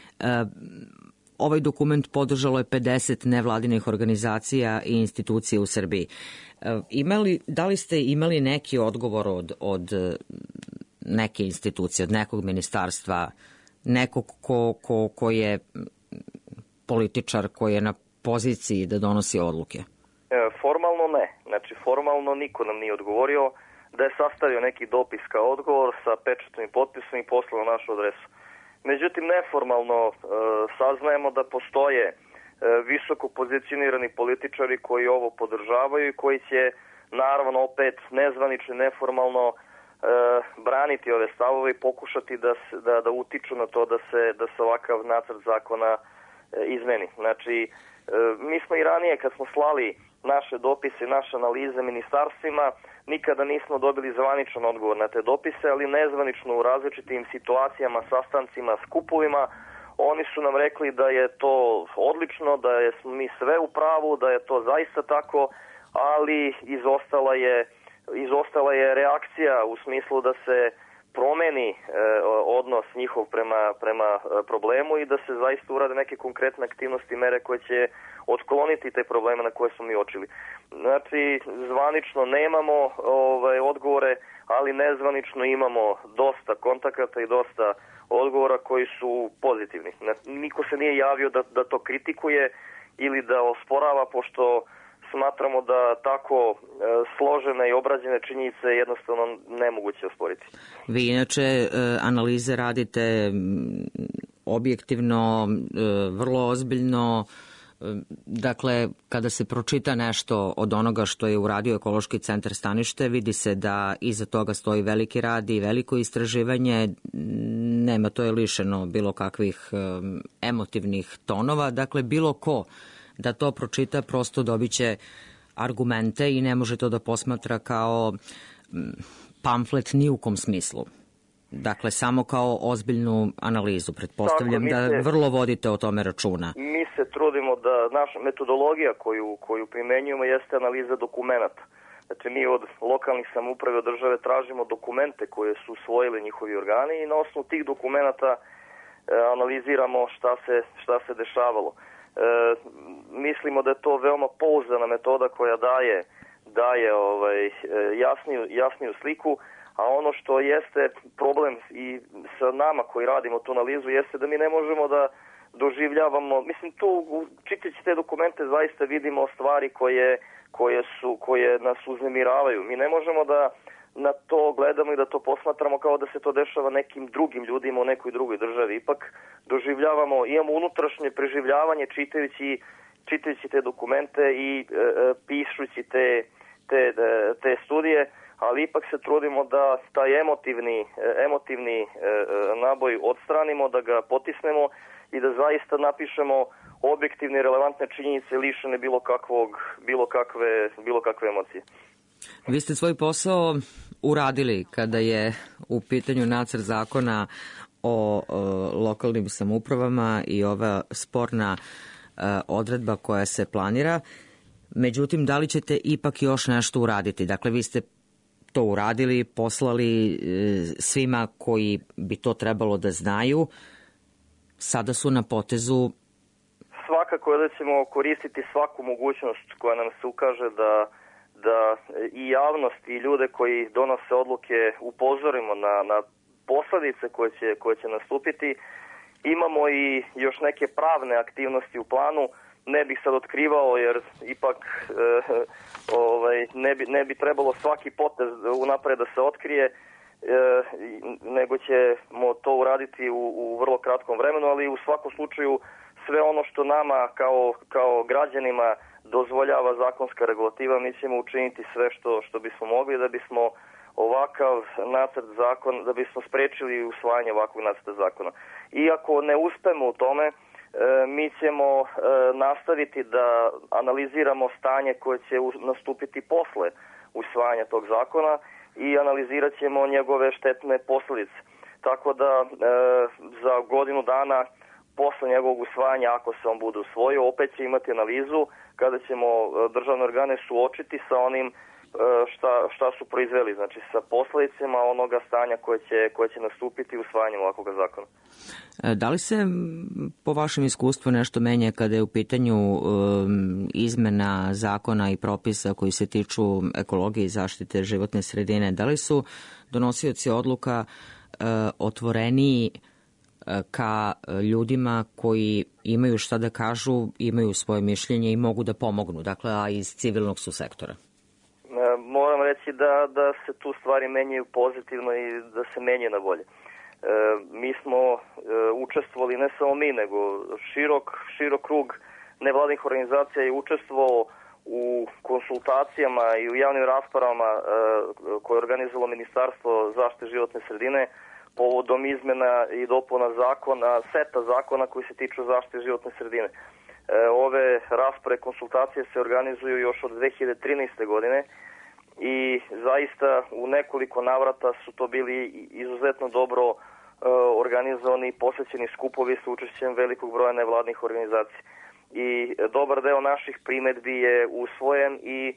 Ovaj dokument podržalo je pedeset nevladinih organizacija i institucija u Srbiji. Imali, da li ste imali neki odgovor od, od neke institucije, od nekog ministarstva, nekog ko, ko, ko je političar, koji je na poziciji da donosi odluke? Formalno ne. Znači, formalno niko nam nije odgovorio. Da je sastavio neki dopis kao odgovor sa pečatom i potpisom i poslao na našu adresu. Međutim, neformalno e, saznajemo da postoje e, visoko pozicionirani političari koji ovo podržavaju i koji će, naravno, opet nezvanično, neformalno e, braniti ove stavove i pokušati da, da, da utiču na to da se, da se ovakav nacrt zakona e, izmeni. Znači, e, mi smo i ranije, kad smo slali naše dopise i naše analize ministarstvima, nikada nismo dobili zvaničan odgovor na te dopise, ali nezvanično u različitim situacijama, sastancima, skupovima, oni su nam rekli da je to odlično, da je smo mi sve u pravu, da je to zaista tako, ali izostala je, izostala je reakcija u smislu da se promeni e, odnos njihov prema, prema problemu i da se zaista urade neke konkretne aktivnosti, mere koje će otkloniti te probleme na koje smo mi očili. Znači, zvanično nemamo ovaj, odgovore, ali nezvanično imamo dosta kontakata i dosta odgovora koji su pozitivni. Niko se nije javio da, da to kritikuje ili da osporava, pošto smatramo da tako e, složene i obrađene činjenice jednostavno nemoguće osporiti. Vi inače e, analize radite objektivno, e, vrlo ozbiljno. Dakle, kada se pročita nešto od onoga što je uradio Ekološki centar Stanište, vidi se da iza toga stoji veliki rad i veliko istraživanje. Nema, to je lišeno bilo kakvih um, emotivnih tonova. Dakle, bilo ko da to pročita prosto dobiće argumente i ne može to da posmatra kao pamflet ni u kom smislu. Dakle, samo kao ozbiljnu analizu. Pretpostavljam Tako, da se, vrlo vodite o tome računa. Mi se trudimo da naša metodologija koju, koju primenjujemo jeste analiza dokumenata. Znači, mi od lokalnih samouprave, od države tražimo dokumente koje su usvojili njihovi organi i na osnovu tih dokumenata e, analiziramo šta se, šta se dešavalo. E, mislimo da je to veoma pouzdana metoda koja daje, daje ovaj, jasniju, jasniju sliku. A ono što jeste problem i sa nama koji radimo tu analizu jeste da mi ne možemo da doživljavamo, mislim tu čitajući te dokumente zaista vidimo stvari koje, koje, su, koje nas uznemiravaju. Mi ne možemo da na to gledamo i da to posmatramo kao da se to dešava nekim drugim ljudima u nekoj drugoj državi. Ipak doživljavamo, imamo unutrašnje preživljavanje čitajući, čitajući te dokumente i e, e, pišući te, te, te studije, ali ipak se trudimo da taj emotivni, emotivni naboj odstranimo, da ga potisnemo i da zaista napišemo objektivne i relevantne činjenice lišene bilo kakvog, bilo kakve, bilo kakve emocije. Vi ste svoj posao uradili kada je u pitanju nacrt zakona o, o lokalnim samoupravama i ova sporna a, odredba koja se planira. Međutim, da li ćete ipak još nešto uraditi? Dakle, vi ste to uradili, poslali svima koji bi to trebalo da znaju. Sada su na potezu. Svakako da ćemo koristiti svaku mogućnost koja nam se ukaže da, da i javnost i ljude koji donose odluke upozorimo na, na posledice koje će, koje će nastupiti. Imamo i još neke pravne aktivnosti u planu. Ne bih sad otkrivao jer ipak e, ovaj, ne, bi, ne bi trebalo svaki potez unapred da se otkrije, e, nego ćemo to uraditi u, u vrlo kratkom vremenu, ali u svakom slučaju sve ono što nama kao, kao građanima dozvoljava zakonska regulativa, mi ćemo učiniti sve što, što bismo mogli da bismo ovakav nacrt zakona, da bismo sprečili usvajanje ovakvog nacrta zakona. Iako ne uspemo u tome, mi ćemo nastaviti da analiziramo stanje koje će nastupiti posle usvajanja tog zakona i analizirat ćemo njegove štetne posljedice. Tako da za godinu dana posle njegovog usvajanja, ako se on bude usvojio, opet će imati analizu kada ćemo državne organe suočiti sa onim šta, šta su proizveli, znači sa posljedicama onoga stanja koje će, koje će nastupiti usvajanjem ovakvog zakona. Da li se po vašem iskustvu nešto menja kada je u pitanju um, izmena zakona i propisa koji se tiču ekologije i zaštite životne sredine? Da li su donosioci odluka uh, otvoreniji uh, ka ljudima koji imaju šta da kažu, imaju svoje mišljenje i mogu da pomognu, dakle, a iz civilnog su sektora? Moram reći da, da se tu stvari menjaju pozitivno i da se menjaju na bolje. E, mi smo e, učestvovali, ne samo mi, nego širok, širok krug nevladnih organizacija je učestvovao u konsultacijama i u javnim raspravama e, koje je organizovalo Ministarstvo zaštite životne sredine povodom izmena i dopuna zakona, seta zakona koji se tiču zaštite životne sredine. E, ove rasprave, konsultacije se organizuju još od dve hiljade trinaeste. godine i zaista u nekoliko navrata su to bili izuzetno dobro e, organizovani i posvećeni skupovi sa učešćem velikog broja nevladnih organizacija. I dobar deo naših primedbi je usvojen i e,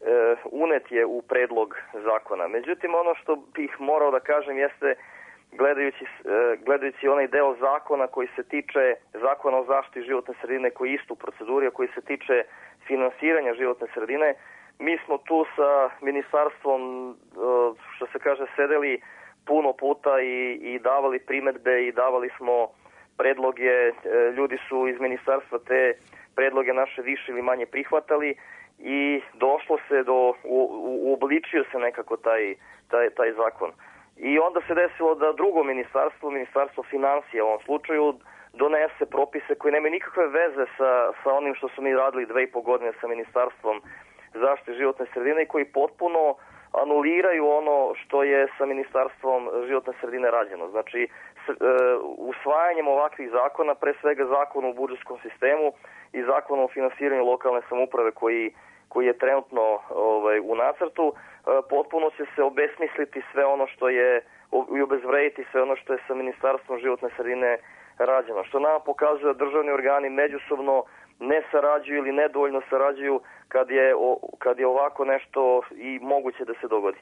unet je u predlog zakona. Međutim, ono što bih morao da kažem jeste, gledajući, e, gledajući onaj deo zakona koji se tiče zakona o zaštiti životne sredine, koji je isto u proceduri, a koji se tiče finansiranja životne sredine, mi smo tu sa ministarstvom, što se kaže, sedeli puno puta i, i davali primedbe i davali smo predloge. Ljudi su iz ministarstva te predloge naše više ili manje prihvatali i došlo se do, uobličio se nekako taj, taj, taj zakon. I onda se desilo da drugo ministarstvo, ministarstvo financija u ovom slučaju, donese propise koji nemaju nikakve veze sa, sa onim što su mi radili dve i po godine sa ministarstvom zaštite životne sredine i koji potpuno anuliraju ono što je sa Ministarstvom životne sredine rađeno. Znači, s, e, usvajanjem ovakvih zakona, pre svega zakona o budžetskom sistemu i zakona o finansiranju lokalne samouprave koji, koji je trenutno ovaj, u nacrtu, e, potpuno će se obesmisliti sve ono što je i obezvrediti sve ono što je sa Ministarstvom životne sredine rađeno. Što nam pokazuje da državni organi međusobno ne sarađuju ili nedovoljno sarađuju kad je, kad je ovako nešto i moguće da se dogodi.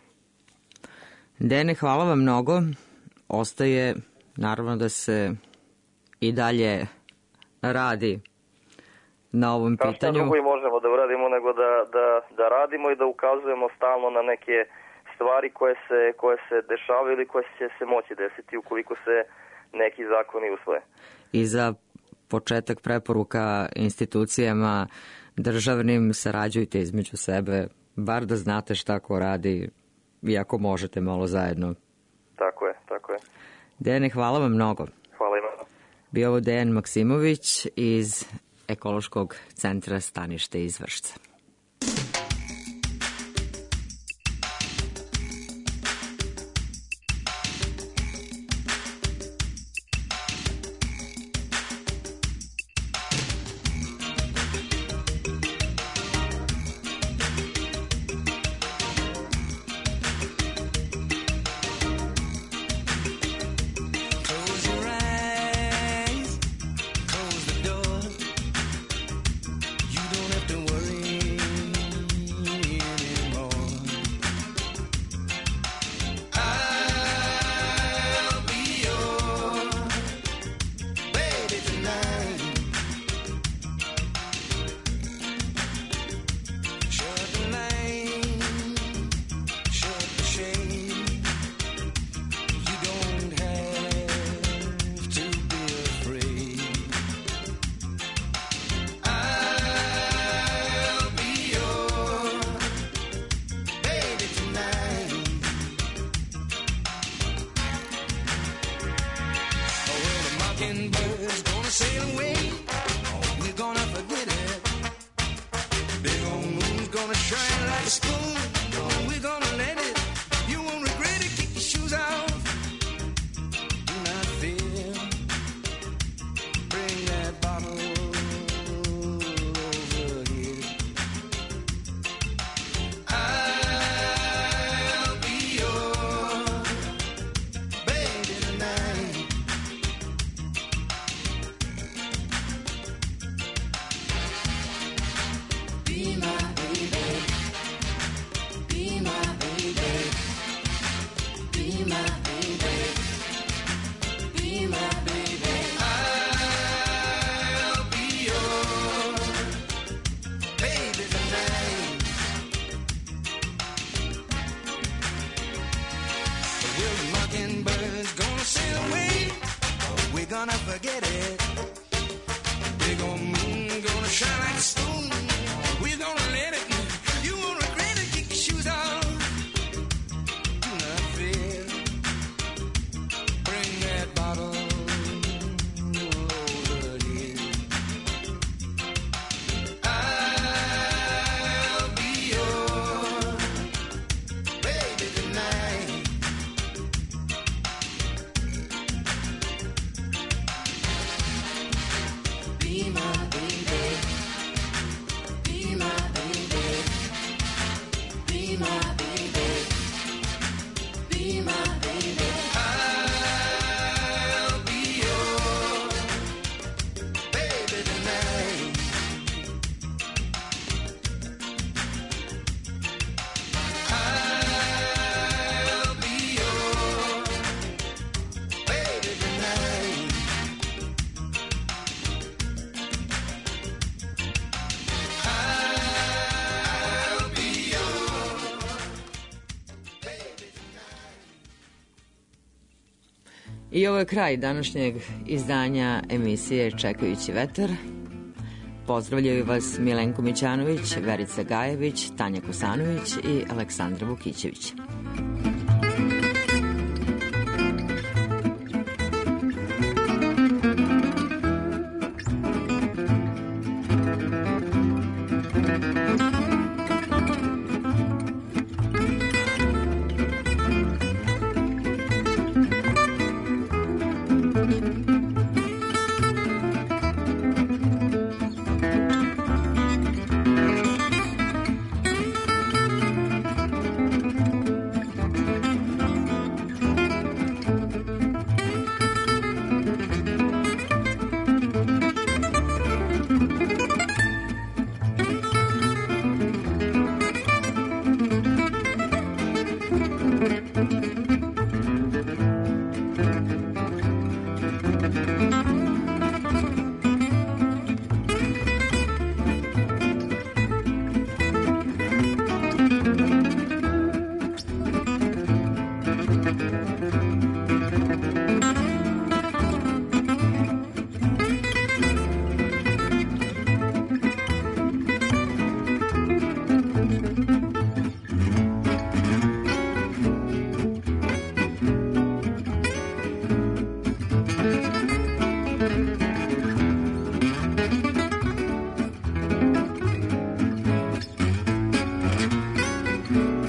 Dene, hvala vam mnogo. Ostaje naravno da se i dalje radi na ovom pitanju. Šta drugo i možemo da uradimo nego da, da, da radimo i da ukazujemo stalno na neke stvari koje se, koje se dešavaju ili koje će se moći desiti ukoliko se neki zakoni usvoje. I za početak preporuka institucijama državnim, sarađujte između sebe, bar da znate šta ko radi i ako možete malo zajedno. Tako je, tako je. Dejane, hvala vam mnogo. Hvala ima. Bio ovo Dejan Maksimović iz Ekološkog centra Stanište iz Vršca. Worry I ovo je kraj današnjeg izdanja emisije Čekajući vetar. Pozdravljaju vas Milenko Mićanović, Verica Gajević, Tanja Kosanović i Aleksandra Vukićević.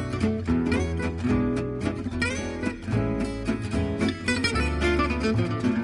Thank you.